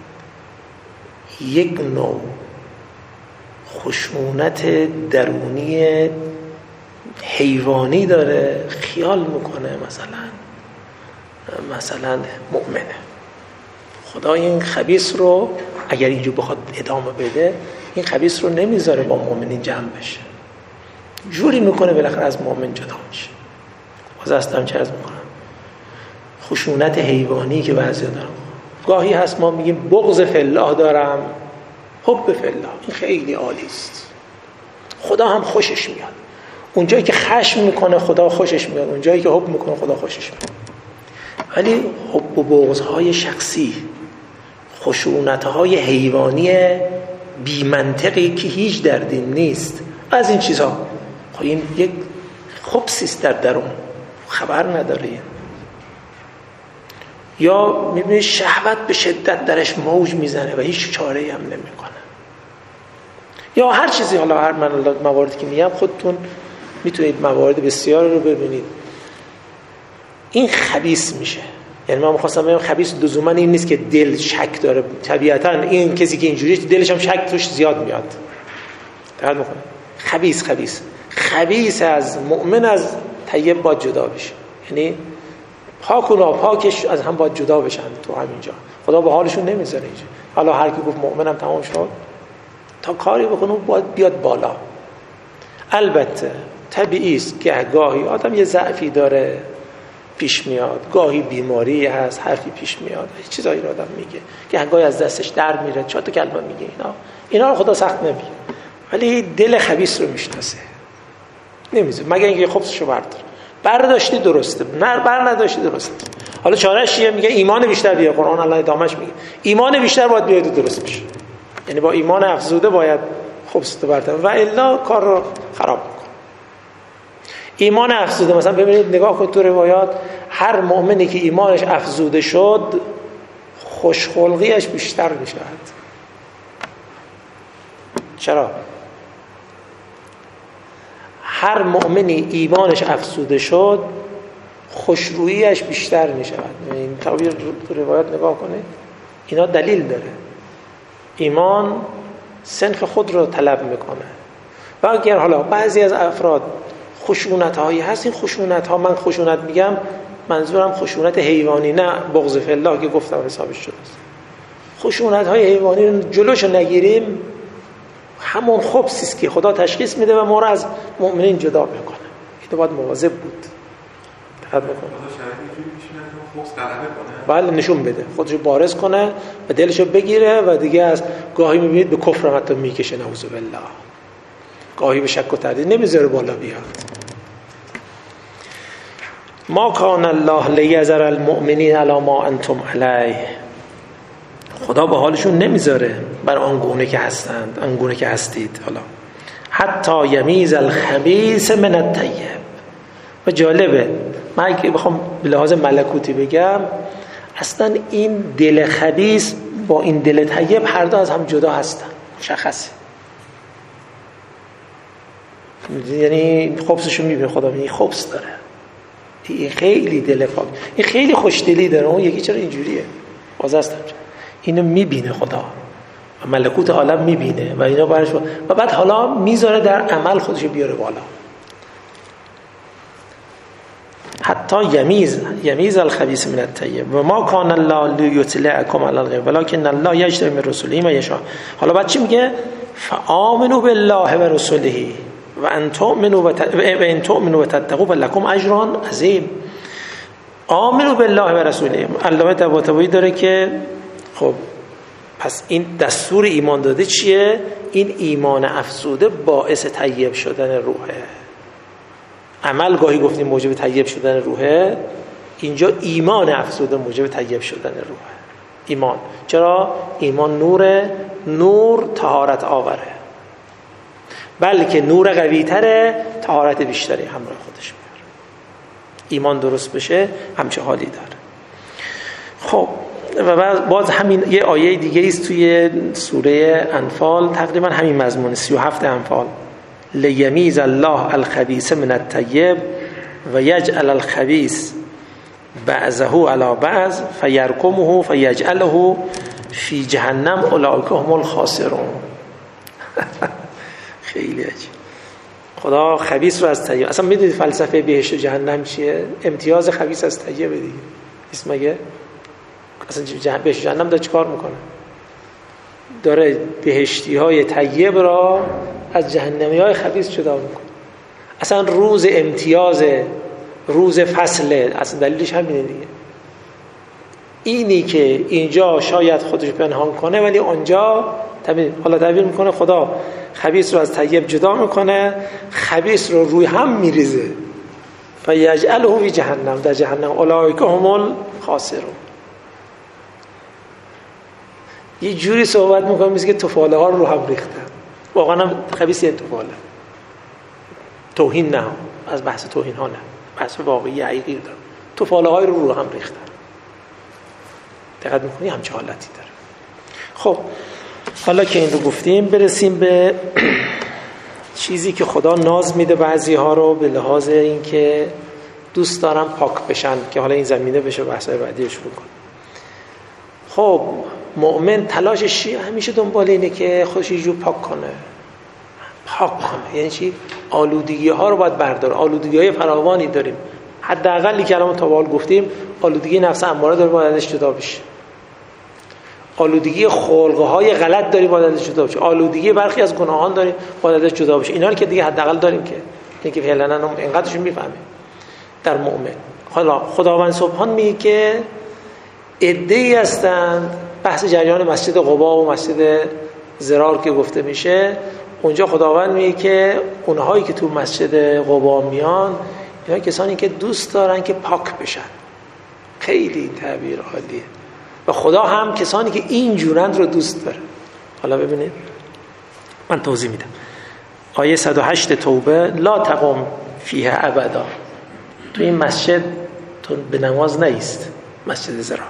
Speaker 2: یک نوع خشونت درونی حیوانی داره، خیال میکنه مثلا مؤمنه. خدا این خبیث رو اگر اینجور بخواد ادامه بده، این خبیث رو نمیذاره با مؤمنین جمع بشه، جوری میکنه بالاخره از مؤمن جدا میشه. باز هستم چه از میکنم خشونت حیوانی که بعضی دارم. گاهی هست ما میگیم بغض فی الله دارم، حب فی الله. این خیلی عالی است، خدا هم خوشش میاد. اونجایی که خشم میکنه خدا خوشش میاد، اونجایی که حب میکنه خدا خوشش میاد. ولی حب و بغض‌های شخصی، خشونت‌های حیوانی بی منطقی که هیچ در دین نیست، از این چیزها، خب این یک خبثی در درون، خبر نداره. یا میبینی شهوت به شدت درش موج میزنه و هیچ چاره‌ای هم نمیکنه. یا هر چیزی، حالا هر مواردی که میگم خودتون میتونید موارد بسیار رو ببینید. این خبیث میشه. یعنی من می‌خواستم بگم خبیث لزوما این نیست که دل شک داره. طبیعتا این کسی که اینجوریه دلش هم شک توش زیاد میاد. دقت میکنه. خبیث از مؤمن از طیب باید جدا بشه. یعنی پاک و ناپاکش از هم باید جدا بشن تو همینجا. خدا به حالشون نمیذاره اینجا. حالا هر کی گفت مؤمنم تمام شد، تا کاری بکنه باید بیاد بالا. البته طبیعی است که گاهی آدم یه ضعفی داره پیش میاد، گاهی بیماری هست، حرفی پیش میاد، چیزایی رو آدم میگه که گاهی از دستش در میره، چهار تا کلمه میگه. اینا رو خدا سخت نمیگه، ولی دل خبیث رو میشناسه، نمیذاره مگر اینکه خبثشو برداشتی درسته، بر نداشتی درسته. حالا چاره‌اش چیه؟ میگه ایمان بیشتر بیار. قرآن الله ادامهش میگه ایمان بیشتر باید بیاد درست بشه. یعنی با ایمان افزوده باید خبث رو برطرف، و الا کار رو خراب میکنه. ایمان افزوده، مثلا ببینید نگاه کنید تو روایات، هر مؤمنی که ایمانش افزوده شد خوشخلقیش بیشتر میشود. چرا؟ هر مؤمنی ایمانش افزوده شد خوشروییش بیشتر میشود. این تعبیر تو روایات نگاه کنید، اینا دلیل داره. ایمان سنخ خود رو طلب میکنه. و اگر حالا بعضی از افراد خشونت هایی هست، این خشونت ها، من خشونت میگم منظورم خشونت حیوانی، نه بغض فی الله که گفتم حسابش شده است. خشونت های حیوانی رو جلوش نگیریم، همون خبثی است که خدا تشخیص میده و ما رو از مؤمنین جدا میکنه. این باید مواظب بود. دقت بکنه. بله، نشون بده، خودشو بارز کنه و دلشو بگیره و دیگه از گاهی میبینید به کفر حتی میکشه، نعوذ بالله. گاهی به شک و تردید نمیذاره بالا بیاد. ما کان الله لیذر المؤمنین علی ما انتم علیه. خدا به حالشون نمیذاره بر آنگونه که هستند، آنگونه که هستید. حالا حتی یمیز الخبیث من الطیب. و جالبه، من اگه بخوام به لحاظ ملکوتی بگم، اصلا این دل خبیث با این دل طیب هر دو از هم جدا هستن، مشخصه. یعنی خبثشو میبینه خدا، این خبث داره، این خیلی دل پاک، این خیلی خوشدلی داره، اون یکی چرا اینجوریه؟ باز هستم اینو میبینه خدا و ملکوت عالم میبینه و اینا برش، و بعد حالا میذاره در عمل خودشو بیاره بالا. حتی یمیز الخبیث من الطیب و ما کان الله لیطلعکم علی الغیب ولکن الله یجتبی من رسله من یشاء. حالا بعد چی میگه؟ فآمنوا بالله و رسله و ان تؤمنوا و تتقوا فلکم اجر عظیم. آمنوا بالله و رسوله. علامه طباطبایی داره که خب پس این دستور ایمان داده چیه؟ این ایمان افزوده باعث طیب شدن روحه. عمل گاهی گفتیم موجب طیب شدن روحه، اینجا ایمان افزوده موجب طیب شدن روحه. ایمان چرا؟ ایمان نور طهارت آوره، بلکه نور قوی تره طهارت بیشتری همراه خودش میاره. ایمان درست بشه همچه حالی داره. خب و باز همین یه آیه دیگه است توی سوره انفال، تقریبا همین مضمون 37 انفال، لیمیز الله الخبیث من الطیب و یجعل الخبیث بعضه علی بعض فیرکمه فیجعله فی جهنم اولئک هم الخاسرون. خیلی عجیب. خدا خبیث رو از طیب، اصلا میدونید فلسفه بهشت و جهنم چیه؟ امتیاز خبیث از طیب دیگه. اسم مگه اصلا بهشت و جهنم داره چیکار میکنه؟ داره بهشتی های طیب را از جهنمی های خبیث جدا میکنه. اصلا روز امتیاز، روز فصله، اصلا دلیلش همینه دیگه. اینی که اینجا شاید خودش پنهان کنه ولی اونجا حالا تعبیر میکنه خدا خبیث رو از طیب جدا میکنه، خبیث رو روی هم میریزه فیجعله فی جهنم، در جهنم اولئک هم الخاسرون. یه جوری صحبت میکنه مثل که تفاله ها رو هم ریختن. واقعا هم خبیث یه تفاله، توهین نه، از بحث توهین ها نه، بحث واقعی حقیقی داره. تفاله های رو هم ریختن. دقت میکنی همچه حالتی داره. خب حالا که این رو گفتیم برسیم به چیزی که خدا ناز میده بعضی ها رو به لحاظ این که دوست دارن پاک بشن، که حالا این زمینه بشه بحثای بعدی شروع کنیم. خب مؤمن تلاشش همیشه دنبال اینه که خودش یه جور پاک کنه. یعنی چی؟ آلودگی ها رو باید برداره. آلودگی های فراوانی داریم، حداقلی که الان تا به حال گفتیم آلودگی نفس اماره داره باید ازش جدا بشه، آلودگی خلق های غلط داریم باید ازش جدا بشه، آلودگی برخی از گناهان داریم باید ازش جدا بشه. اینا رو که دیگه حداقل داریم که اینکه فعلا اینقدرش میفهمیم در مؤمن. حالا خداوند سبحان میگه که عده‌ای هستند، بحث جریان مسجد قبا و مسجد ضرار که گفته میشه، اونجا خداوند میگه که اونهایی که تو مسجد قبا میان اینا کسانی که دوست دارن که پاک بشن. خیلی تعبیر عالیه. و خدا هم کسانی که این جورند رو دوست داره. حالا ببینید من توضیح میدم. آیه 108 توبه، لا تقم فیه ابدا، تو این مسجد تو به نماز نیست، مسجد ضرار.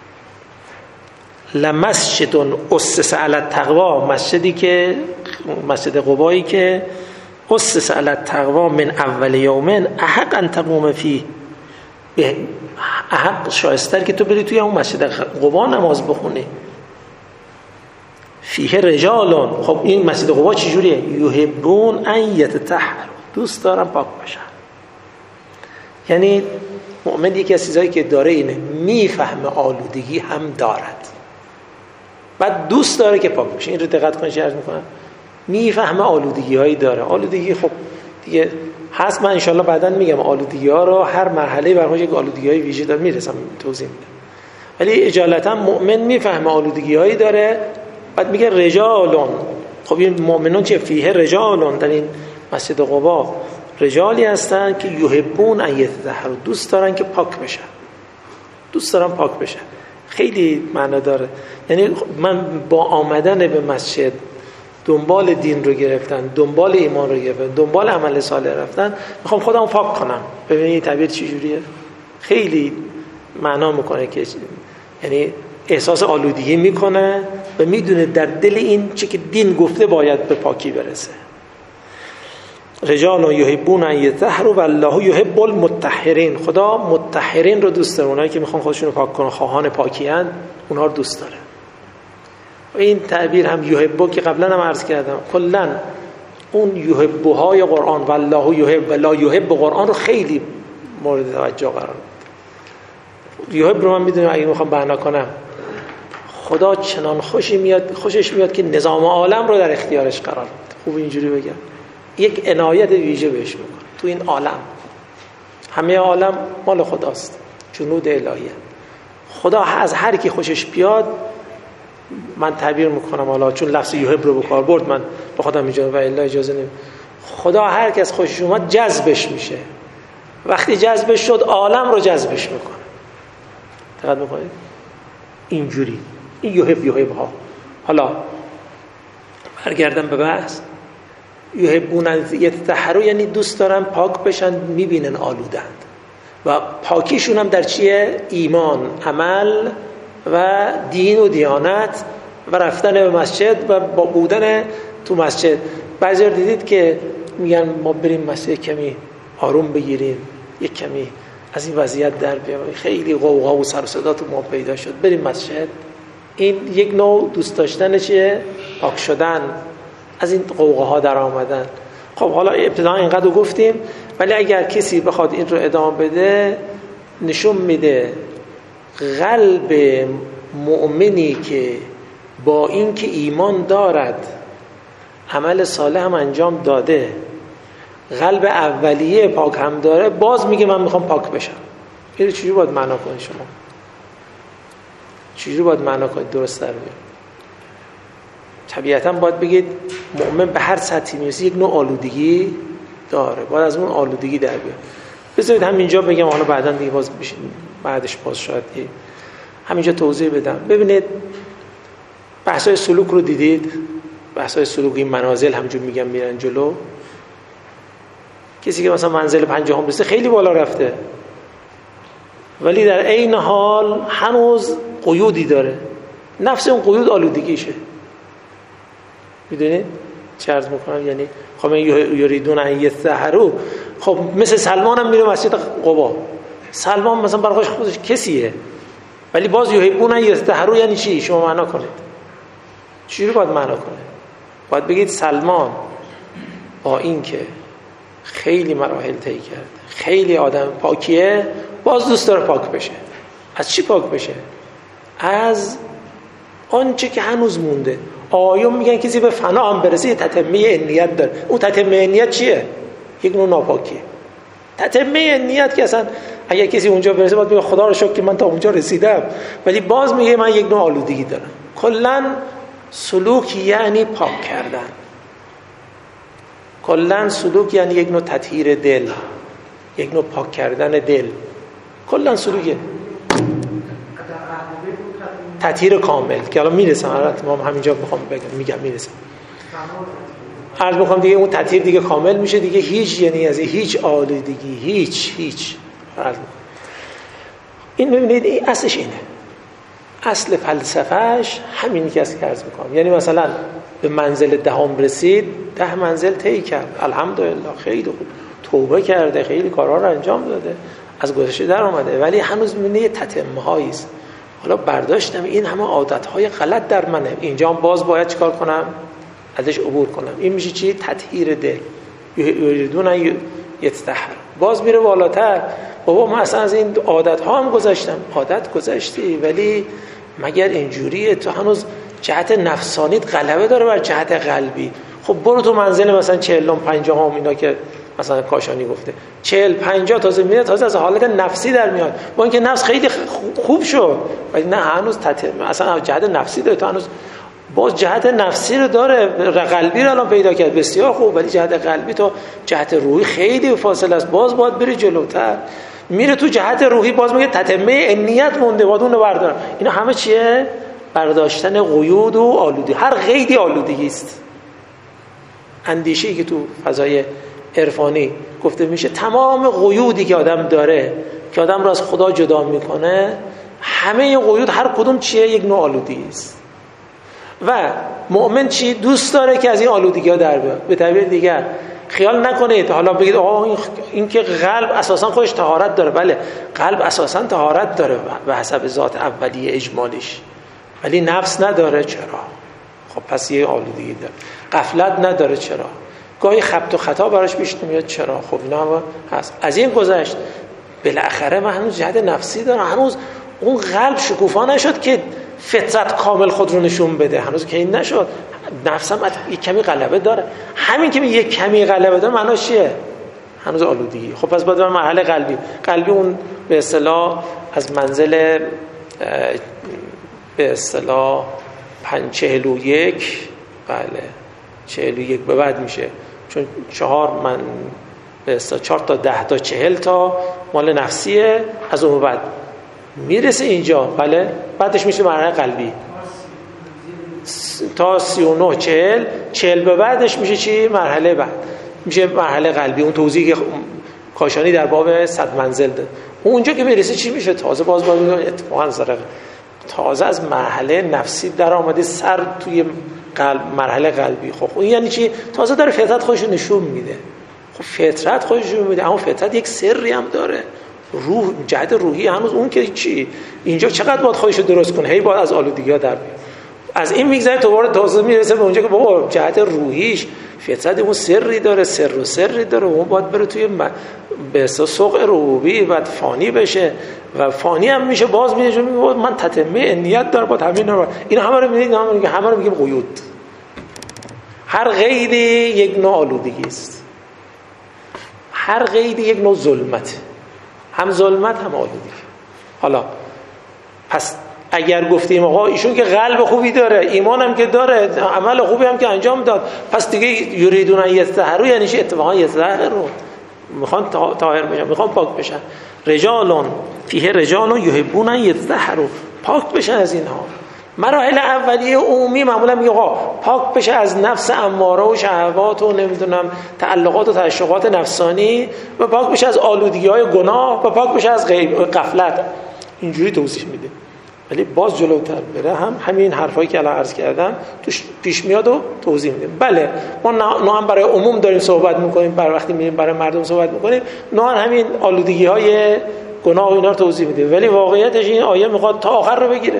Speaker 2: لمسجد اسس علی التقوا، مسجدی که مسجد قبایی که اسس علی التقوا من اول یومن احق ان تقوم فیه، به احق شایستر که تو بری توی اون مسجد قبا نماز بخونی. فیه رجالون، خب این مسجد قبا چی جوریه؟ یحبون ان یتطهروا، دوست دارن پاک بشن. یعنی مؤمن یکی از چیزایی که داره اینه، میفهمه آلودگی هم دارد، بعد دوست داره که پاک بشه. این رو دقت کنید چه عرض میکنم، میفهمه آلودگی هایی داره. آلودگی خب دیگه هست، من انشالله بعداً میگم آلودگی ها رو هر مرحله برای یک آلودگی های ویژه داره، میرسم توضیح میدم. ولی اجالتا مؤمن میفهمه آلودگی هایی داره، بعد میگه رجالون. خب این مؤمنون چه؟ فیه رجالون، در این مسجد قبا رجالی هستن که یحبون ان یتطهروا، دوست دارن که پاک بشن، دوست دارن پاک بشن. خیلی معنی داره. یعنی من با آمدن به مسجد دنبال دین رو گرفتن، دنبال ایمان رو گرفتن، دنبال عمل صالح رفتن، میخوام خودم پاک کنم. ببینید تعبیر چی جوریه؟ خیلی معنا میکنه که یعنی احساس آلودگی میکنه و میدونه در دل این چه که دین گفته باید به پاکی برسه. رجال یحبون ان یطهروا والله یحب المطهرین، خدا مطهرین رو دوست داره، اونایی که میخوان خودشون رو پاک کنن، خواهان پاکی ان، اونها رو دوست داره. و این تعبیر هم یحبو که قبلا هم عرض کردم، کلا اون یحبوهای قرآن والله یحب و لا یحب قرآن رو خیلی مورد توجه قرار بده. یحب رو من میدونم اگه میخوام معنا کنم، خدا چنان خوشش میاد که نظام عالم رو در اختیارش قرار بده. خوب اینجوری بگم، یک عنایت ویژه بهش میکنه تو این عالم. همه عالم مال خداست، جنود الهیه. خدا از هر کی خوشش بیاد، من تعبیر میکنم حالا چون لفظ یحب رو به کار برد من به خودم اینجا و الا اجازه نمیدم، خدا هر کس خوشش اومد جذبش میشه. وقتی جذبش شد عالم رو جذبش میکنه. دقت میکنید اینجوری این یحب ها. حالا برگردم به بحث. یحبون یتطهروا یعنی دوست دارن پاک بشن، میبینن آلودند و پاکیشون هم در چیه؟ ایمان، عمل و دین و دیانت و رفتن به مسجد و با بودن تو مسجد. بعضی دیدید که میگن ما بریم مسجد کمی آروم بگیریم، یک کمی از این وضعیت در بیام، خیلی غوغا و سر و صدا تو ما پیدا شد، بریم مسجد. این یک نوع دوست داشتن چیه؟ پاک شدن، از این قوقاها در آمدن. خب حالا ابتدا اینقدر گفتیم، ولی اگر کسی بخواد این رو ادامه بده، نشون میده قلب مؤمنی که با این که ایمان دارد عمل صالح هم انجام داده، قلب اولیه پاک هم داره، باز میگه من میخوام پاک بشم. این چجوری باید معنا کنید شما؟ چجوری باید معنا کنید درست در بیاد؟ طبیعتا باید بگید مؤمن به هر سطحی میرسه یک نوع آلودگی داره، باید از اون آلودگی در بیاد. بذارید همینجا بگم، حالا بعدا دیگه باز بعدش باز شاید همینجا توضیح بدم. ببینید بحث‌های سلوک رو دیدید، بحث‌های سلوک این منازل همجور میگم میرن جلو. کسی که مثلا منزل 50 رسیده خیلی بالا رفته، ولی در عین حال هنوز قیودی داره، نفس اون قیود آلودگیشه. میدونید چه عرض میکنم؟ یعنی خب یریدون ان یتطهروا، خب مثل سلمان هم میره مسجد قبا. سلمان مثلا برای خودش کسیه، ولی باز یحبون ان یتطهروا یعنی چی؟ شما معنا کنید. چجوری باید معنا کنه؟ باید بگید سلمان با این که خیلی مراحل طی کرد، خیلی آدم پاکیه، باز دوست داره پاک بشه. از چی پاک بشه؟ از آنچه که هنوز مونده. آیون میگن کسی به فنا هم برسه یه تتمه نیت داره. اون تتمه نیت چیه؟ یک نوع ناپاکیه. تتمه نیت که اصلا اگه کسی اونجا برسه باید بگه خدا رو شکر که من تا اونجا رسیدم، ولی باز میگه من یک نوع آلودگی دارم. کلا سلوک یعنی پاک کردن، کلا سلوک یعنی یک نوع تطهیر دل، یک نوع پاک کردن دل. کلا سلوکه تطهیر کامل که الان میرسم. البته ما همینجا میخوام میگم میرسم. عرض میخوام دیگه اون تطهیر دیگه کامل میشه دیگه، هیچ یعنی از هیچ آلودگی هیچ عرض میخوام. این ببینید این اصلش اینه، اصل فلسفهش همینی که از عرض میکنم. یعنی مثلا به منزل 10 رسید، 10 منزل طی کرد، الحمدلله خیلی خوب توبه کرده، خیلی کارها رو انجام داده، از گذشته در اومده، ولی هنوز میبینه یه تتمه هایی است. حالا برداشتم این همه عادت‌های غلط در منه، اینجا باز باید چیکار کنم؟ ازش عبور کنم. این میشه چی؟ تطهیر دل. یریدون ان یتطهروا. باز میره بالاتر، بابا من اصلا از این عادت‌ها هم گذشتم. عادت گذشتی، ولی مگر اینجوریه؟ تو هنوز جهت نفسانیت غلبه داره بر جهت قلبی. خب برو تو منزل مثلا 40 50 اینا که مثلا کاشانی گفته 40 50 تازه میره، تازه از حالت نفسی در میاد، با اینکه نفس خیلی خوب شد، ولی نه هنوز اصلا جهت نفسی داره. تو هنوز باز جهت نفسی رو داره، قلبی رو الان پیدا کرد، بسیار خوب، ولی جهت قلبی تو جهت روحی خیلی فاصله است، باز باید بری جلوتر. میره تو جهت روحی، باز میگه تتمه نیت مونده، باید اونو بردار. اینا همه چیه؟ برداشتن قیود و آلودگی. هر قیدی آلودگی است. اندیشه‌ای که تو فضای عرفانی گفته میشه تمام قیودی که آدم داره که آدم رو از خدا جدا میکنه، همه قیود هر کدوم چیه؟ یک نوع آلودگی است. و مؤمن چی؟ دوست داره که از این آلودگی ها در بیاد. به تعبیر دیگر خیال نکنید حالا بگید آقا این که قلب اساسا خودش طهارت داره. بله قلب اساسا طهارت داره به حسب ذات اولیه اجمالیش، ولی نفس نداره. چرا؟ خب پس یه آلودگی داره. غفلت نداره. چرا؟ گاهی خبط و خطا براش پیش نمیاد. چرا؟ خب اینا هم هست. از این گذشت بالاخره من هنوز جهت نفسی دارم، هنوز اون قلب شکوفا نشد که فطرت کامل خود رو نشون بده، هنوز که این نشد، نفسم یک کمی غلبه داره. همین که یک کمی غلبه داره معناش چیه؟ هنوز آلودگی. خب پس باید مرحله قلبی اون به اصطلاح از منزل به اصطلاح 41 بله 41 به بعد میشه، چون 4 تا 10 تا 40 تا مال نفسیه، از اون بعد میرسه اینجا بله، بعدش میشه مرحله قلبی تا 39 40 به بعدش میشه چی؟ مرحله بعد میشه مرحله قلبی. اون توضیحی که کاشانی در باب 100 منزل ده اونجا که میرسه چی میشه؟ تازه باز اتفاقا تازه از مرحله نفسی در آمده سر توی مرحله قلبی. خب اون یعنی چی؟ تازه داره فطرت خودش نشون میده. خب فطرت خودش نشون میده، اما فطرت یک سری هم داره، روح، جهت روحی هنوز اون که چی اینجا چقدر باید خودش رو درست کنه، هی باید از آلودگی‌ها در بیاد. از این میگذره دوباره تازه میرسه به اونجا که بابا جهت روحیش فطرت اون سری داره، سری داره، اون باید بره توی به اصطلاح سوق ربوبی، بعد فانی بشه و فانی هم میشه، باز میگه من تتمه نیت داره با همین رو. این همه رو میگیم، همه رو میگیم قیود. هر قیدی یک نوع آلودگی است، هر قیدی یک نوع ظلمت، هم ظلمت هم آلودگی. حالا پس اگر گفتیم آقا ایشون که قلب خوبی داره، ایمان هم که داره، عمل خوبی هم که انجام داد، پس دیگه یریدون یطهروا یعنی چی؟ اتفاقا یطهروا میخوان طاهر بشن، میخوان پاک بشن. رجالون فیه رجالون یحبون یطهروا، پاک بشن از اینها. مراحل اولیه عمومی معمولا میگه آقا پاک بشه از نفس اماره و شهوات و نمیدونم تعلقات و تشوقات نفسانی، و پاک بشه از آلودگی‌های گناه، و پاک بشه از غفلت. اینجوری توضیح میده. ولی باز جلوتر بره همین حرفایی که الان عرض کردم توش پیش میاد و توضیح میدیم. بله ما هم برای عموم داریم صحبت میکنیم، برای وقتی میریم برای مردم صحبت میکنیم همین آلودگی‌های گناه و اینا رو توضیح میدیم. ولی واقعیتش این آیه میخواد تا آخر رو بگیره.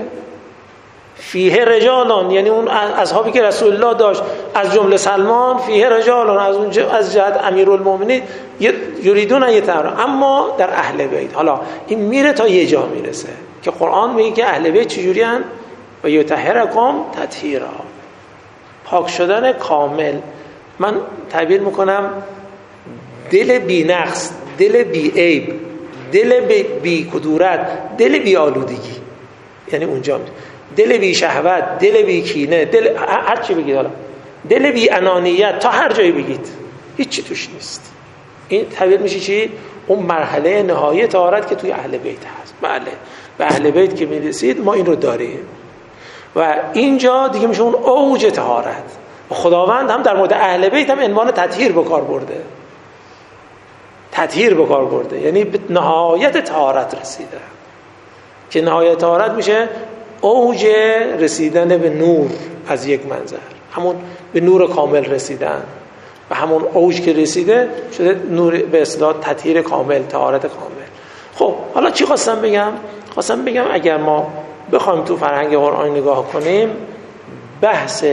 Speaker 2: فیه رجالان یعنی اون اصحابی که رسول الله داشت، از جمله سلمان، فیه رجالان از جهت امیرالمومنین یریدون یطهروا، اما در اهل بیت. حالا این میره تا یه جا میرسه که قرآن میگه که اهل بیت چجوری ان؟ و یطهرکم تطهیرا، پاک شدن کامل. من تعبیر میکنم دل بی نقص، دل بی عیب، دل بی کدورت، دل بی آلودگی، یعنی اونجا دل بی شهوت، دل بی کینه، دل هر چی بگید، حالا دل بی انانیت، تا هر جایی بگید هیچی توش نیست. این تعبیر میشه چی؟ اون مرحله نهایی طهارت که توی اهل بیت هست. بله به اهل بیت که میرسید ما این رو داریم و اینجا دیگه میشه اون اوج طهارت. خداوند هم در مورد اهل بیت هم عنوان تطهیر به کار برده، تطهیر به کار برده، یعنی به نهایت طهارت رسیده که نهایت طهارت میشه اوج رسیدن به نور از یک منظر، همون به نور کامل رسیدن، و همون اوج که رسیده شده نور به اصطلاح تطهیر کامل، طهارت کامل. خب حالا چی خواستم بگم؟ خواستم بگم اگر ما بخوایم تو فرهنگ قرآن نگاه کنیم، بحث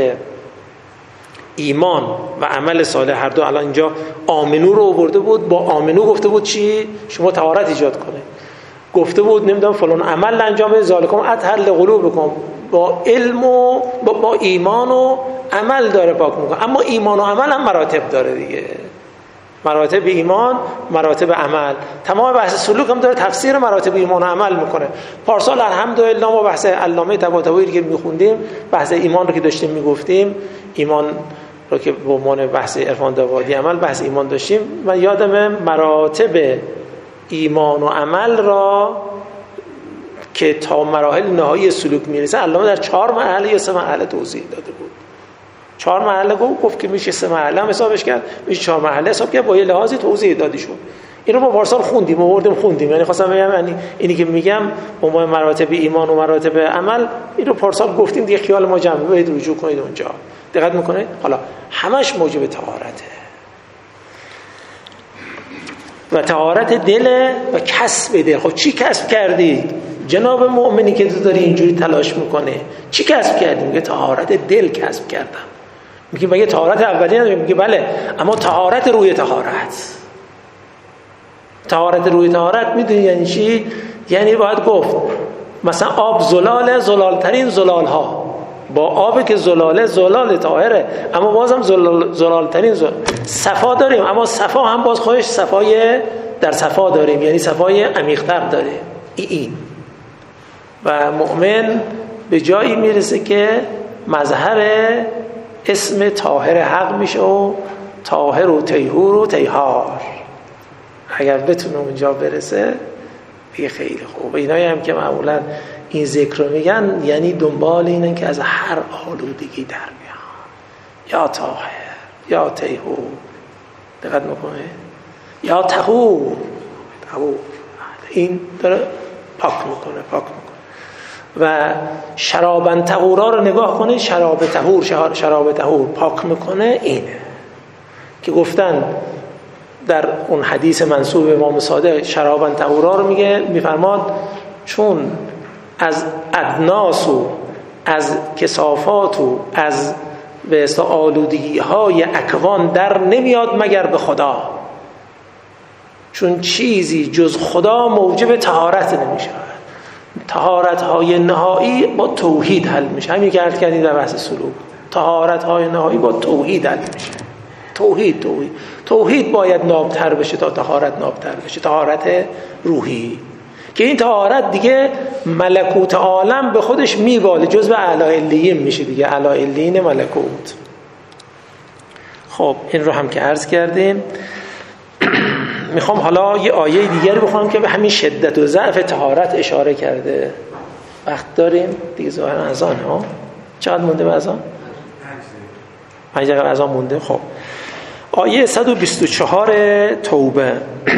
Speaker 2: ایمان و عمل صالح هر دو، الان اینجا آمنو رو آورده بود، با آمنو گفته بود چی؟ شما طهارت ایجاد کنید. گفته بود نمیدونم فلان عمل انجام بده، ذالکم اطهر لقلوبکم، با علم و با ایمان و عمل داره پاک میکنه. اما ایمان و عمل هم مراتب داره دیگه، مراتب ایمان، مراتب عمل. تمام بحث سلوک هم داره تفسیر مراتب ایمان و عمل میکنه. پارسال الحمدلله ما بحث علامه طباطبایی که میخوندیم، بحث ایمان رو که داشتیم میگفتیم، ایمان رو که به عنوان بحث عرفان داوودی عمل بحث ایمان داشتیم، و یادم مراتب ایمان و عمل را که تا مراحل نهایی سلوک میرسه علامه در 4 مرحله یا 3 مرحله توضیح داده بود. 4 مرحله گفت که میشه 3 مرحله هم حسابش کرد، میشه 4 مرحله حساب کرد، با یه لحاظی توضیح دادی شد. اینو ما پارسال خوندیم، یعنی خواستم بگم یعنی اینی که میگم به عنوان مراتب ایمان و مراتب عمل، اینو پارسال گفتیم دیگه، خیال ما جمع برید رجوع کنید اونجا، دقت میکنید. حالا همش موجب طهارته و طهارت دل و کسب دل. خب چی کسب کردی جناب مؤمنی که تو داری اینجوری تلاش میکنه؟ چی کسب کردی؟ میگه طهارت دل کسب کردم. میگه مگه طهارت اولیه نداری؟ میگه بله، اما طهارت روی طهارت. طهارت روی طهارت میدونی یعنی چی؟ یعنی باید گفت مثلا آب زلال، زلالترین زلالها، با آب که زلال طاهره، اما بازم زلالترین صفا داریم، اما صفا هم باز خودش صفای در صفا داریم، یعنی صفای عمیق‌تر داره. این و مؤمن به جایی میرسه که مظهر اسم طاهر حق میشه و طاهر و طیهور و طیهار. اگر بتونه اونجا برسه دیگه خیلی خوب. اینایی هم که معمولا این ذکر رو میگن یعنی دنبال اینن که از هر آلودگی در بیان، یا طاهر یا طیهور، دقت میکنه، یا طهور، این داره پاک میکنه. و شرابن طهورا رو نگاه کنید، شراب طهور پاک میکنه. اینه که گفتن در اون حدیث منسوب امام صادق شرابن طهورا رو میفرماد چون از ادناس و از کثافات و از به اصطلاح آلودگی های اکوان در نمیاد مگر به خدا، چون چیزی جز خدا موجب طهارت نمیشه. طهارت های نهایی با توحید حل میشه. همین که عرض کردیم در بحث سلوک، طهارت های نهایی با توحید حل میشه. توحید باید نابتر بشه تا طهارت نابتر بشه، طهارت روحی، که این طهارت دیگه ملکوت عالم به خودش میباله، جزء اعلی علیین میشه دیگه، اعلی علیین ملکوت. خب این رو هم که عرض کردیم. میخوام حالا یه آیه دیگری بخونم که به همین شدت و ضعف طهارت اشاره کرده. وقت داریم دیگه، ظاهرا اذان ها چقدر مونده به اذان؟ 5 دقیقه اذان مونده. خب آیه 124 توبه.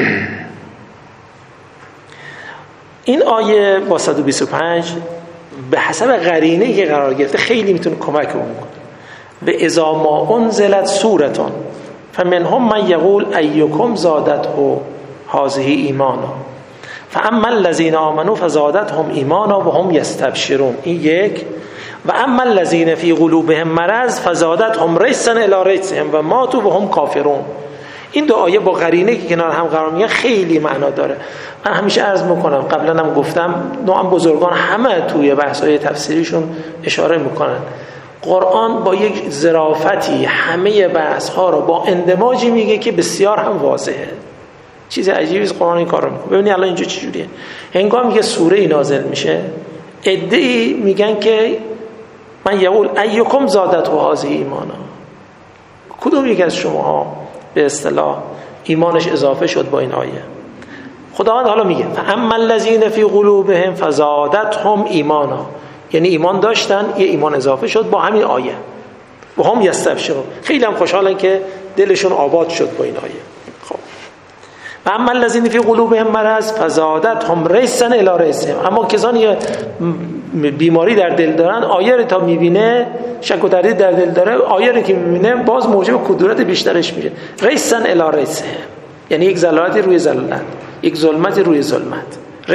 Speaker 2: این آیه با 125 به حسب قرینه‌ای که قرار گرفته خیلی میتونه کمک کنه. و اذا ما انزلت سورتون فمنهم من یقول ایکم زادته هذه ایمانا فاما الذين آمنوا فزادتهم ایمانا وهم یستبشرون. این یک. و اما الذين في قلوبهم مرض فزادتهم رجسا الی رجسهم و ماتوا وهم کافرون. این دو آیه با قرینه که کنار هم قرار میگیرن خیلی معنا داره. من همیشه عرض میکنم، قبلا هم گفتم، نوعا بزرگان همه توی بحث‌های تفسیریشون اشاره میکنن، قرآن با یک ظرافتی همه بحث‌ها رو با اندماجی میگه که بسیار هم واضحه. چیز عجیبی است قرآن این کارو میکنه. ببینید الان اینجا چجوریه. هنگامی که سوره نازل میشه، عده‌ای میگن که من یقول ایکم زادت و هذه ایمانا، کدوم یک از شماها به اصطلاح ایمانش اضافه شد با این آیه. خداوند حالا میگه فاما الذین فی قلوبهم فزادتهم ایمانا، یعنی ایمان داشتن، یه ایمان اضافه شد با همین آیه. و هم یستبشرون، خیلی هم خوشحالن که دلشون آباد شد با این آیه. خب و اما الذین فی قلوبهم مرض فزادتهم رجسا الی رجسهم، اما کسانی بیماری در دل دارن، آیه رو تا میبینه، شک و تردید در دل داره، آیه رو که میبینه باز موجب کدورت بیشترش میشه. رجسا الی رجسهم یعنی یک ضلالتی روی ضلالت، یک ظلمتی روی ظلمت.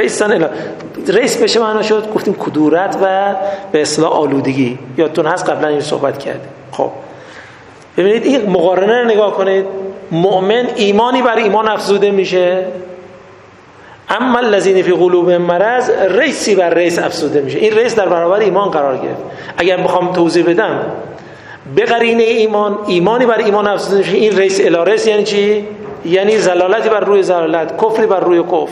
Speaker 2: رئیس بشه معنا شد گفتیم کدورت و به اصطلاح آلودگی. یادتون هست قبلا این صحبت کردیم. خب ببینید این مقارنه رو نگاه کنید. مؤمن ایمانی بر ایمان افزوده میشه، اما الذین فی قلوبهم مرض رئیسی بر رئیس افزوده میشه. این رئیس در برابر ایمان قرار گرفت. اگر بخوام توضیح بدم، به قرینه ایمانی بر ایمان افزوده میشه. این رئیس الی رئیس یعنی چی؟ یعنی ضلالتی بر روی ضلالت، کفری بر روی کفر،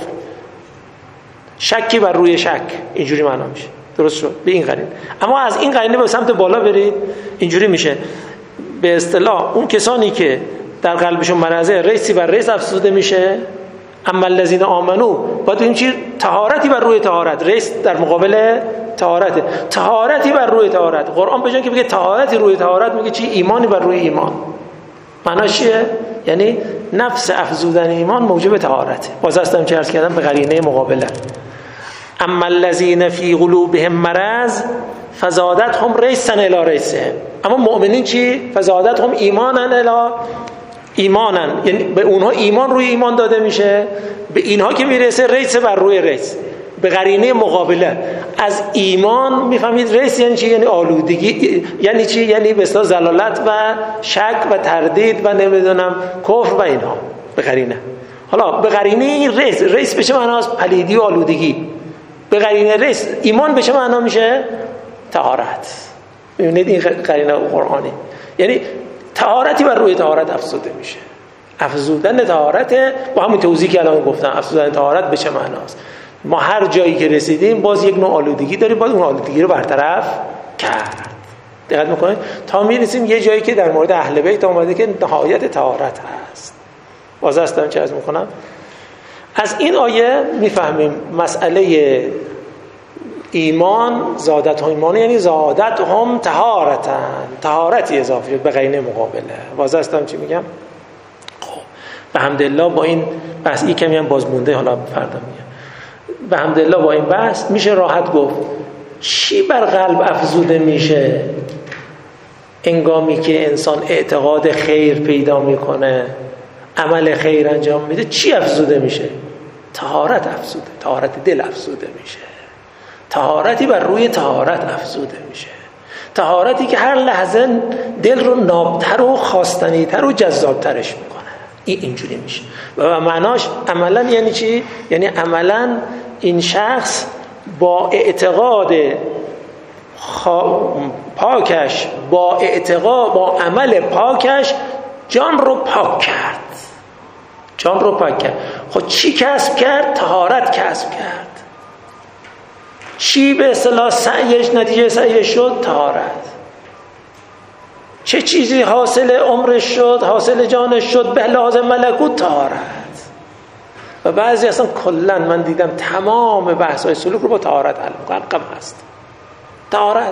Speaker 2: شکی بر روی شک. اینجوری معنا میشه. درست شد به این قرینه. اما از این قرینه به سمت بالا برید، اینجوری میشه به اصطلاح اون کسانی که در قلبشون مرضه رئیسی بر رئیس افزوده میشه. اما الذین آمنو باید این چیز طهارتی بر روی طهارت، رئیس در مقابل طهارتی بر روی طهارت. قرآن به جای که بگه طهارتی روی طهارت میگه چی؟ ایمانی بر روی ایمان. معناش چیه؟ یعنی نفس افزودن ایمان موجب طهارته. باز هستم چه عرض کردم به قرینه مقابله. اما الذین فی قلوبهم مرض فزادتهم رجسا الی رجسهم. اما مؤمنین چی؟ فزادتهم ایمانا الی ایمانا، یعنی به اونها ایمان روی ایمان داده میشه، به اینها که میرسه رجس بر روی رجس، به قرینه مقابله. از ایمان میفهمید رجس یعنی چی؟ یعنی آلودگی. یعنی چی؟ یعنی به اصطلاح ضلالت و شک و تردید و نمیدونم کفر و اینها به قرینه. حالا به قرینه این ریس به چه معناست؟ پلیدی و آلودگی. به قرینه ریس ایمان به چه معنا میشه؟ طهارت. میبینید این قرینه قرآنی، یعنی طهارتی بر روی طهارت افزوده میشه. افزودن طهارت با همون توضیحی که الان گفتم، افزودن طهارت به چه معناست؟ ما هر جایی که رسیدیم باز یک نوع آلودگی داریم، باز اون آلودگی رو برطرف کرد. دقت میکنید تا میرسیم یه جایی که در مورد اهل بیت اومده که نهایت طهارت هست. باز هستم چه عرض میکنم؟ از این آیه میفهمیم مسئله ایمان، زادت هم ایمان یعنی زادت هم طهارتن، طهارتی اضافه شد به قرینه مقابله. باز هستم چی میگم؟ خب به حمدالله با این بحث این کمی هم باز مونده، حالا فردا میگم. به حمدالله با این بحث میشه راحت گفت چی بر قلب افزوده میشه انگامی که انسان اعتقاد خیر پیدا میکنه، عمل خیر انجام میده. چی افزوده میشه؟ طهارت افزوده، طهارت دل افزوده میشه. طهارتی بر روی طهارت افزوده میشه، طهارتی که هر لحظه دل رو نابتر و خواستنیتر و جذابترش میکنه. اینجوری میشه. و معناش عملا یعنی چی؟ یعنی عملا این شخص با اعتقاد پاکش، با اعتقاد، با عمل پاکش جان رو پاک کرد. جان رو پاک کرد. خب چی کسب کرد؟ طهارت کسب کرد. چی به اصطلاح سعیش، نتیجه سعیش شد؟ طهارت. چه چیزی حاصل عمرش شد، حاصل جانش شد به لحاظ ملکوت؟ طهارت. و بعضی اصلا کلا من دیدم تمام بحث‌های سلوک رو با طهارت حل می‌کنن هست. طهارت.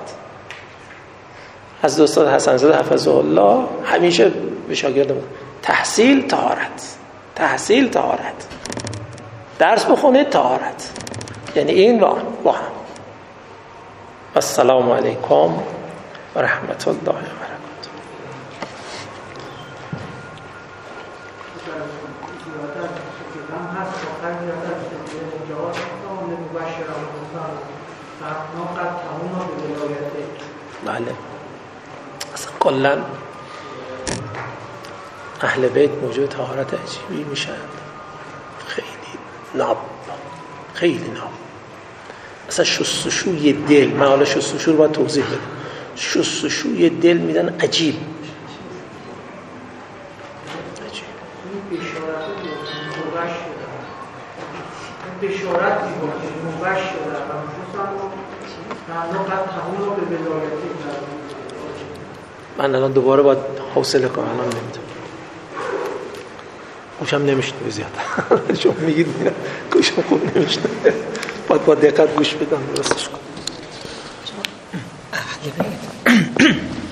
Speaker 2: از استاد حسن زاده حفظه الله همیشه به شاگردم تحصیل طهارت، درس بخونید طهارت، یعنی این با هم. السلام علیکم و رحمت الله و برکاته. بله اصلا کلا اهل بیت موجود طهارت عجیبی میشن، خیلی ناب. اصلا شستشوی دل، من حالا شستشو رو باید توضیح بدم. شستشوی دل میدن عجیب.
Speaker 3: بشارت
Speaker 2: من الان دوباره باید حوصله کنم، الان نمیتونم، گوشم نمیشنوه زیاد. شما میگید میرم گوشم خوب نمیشنوه، باید با دقت گوش بدم درستش کنم.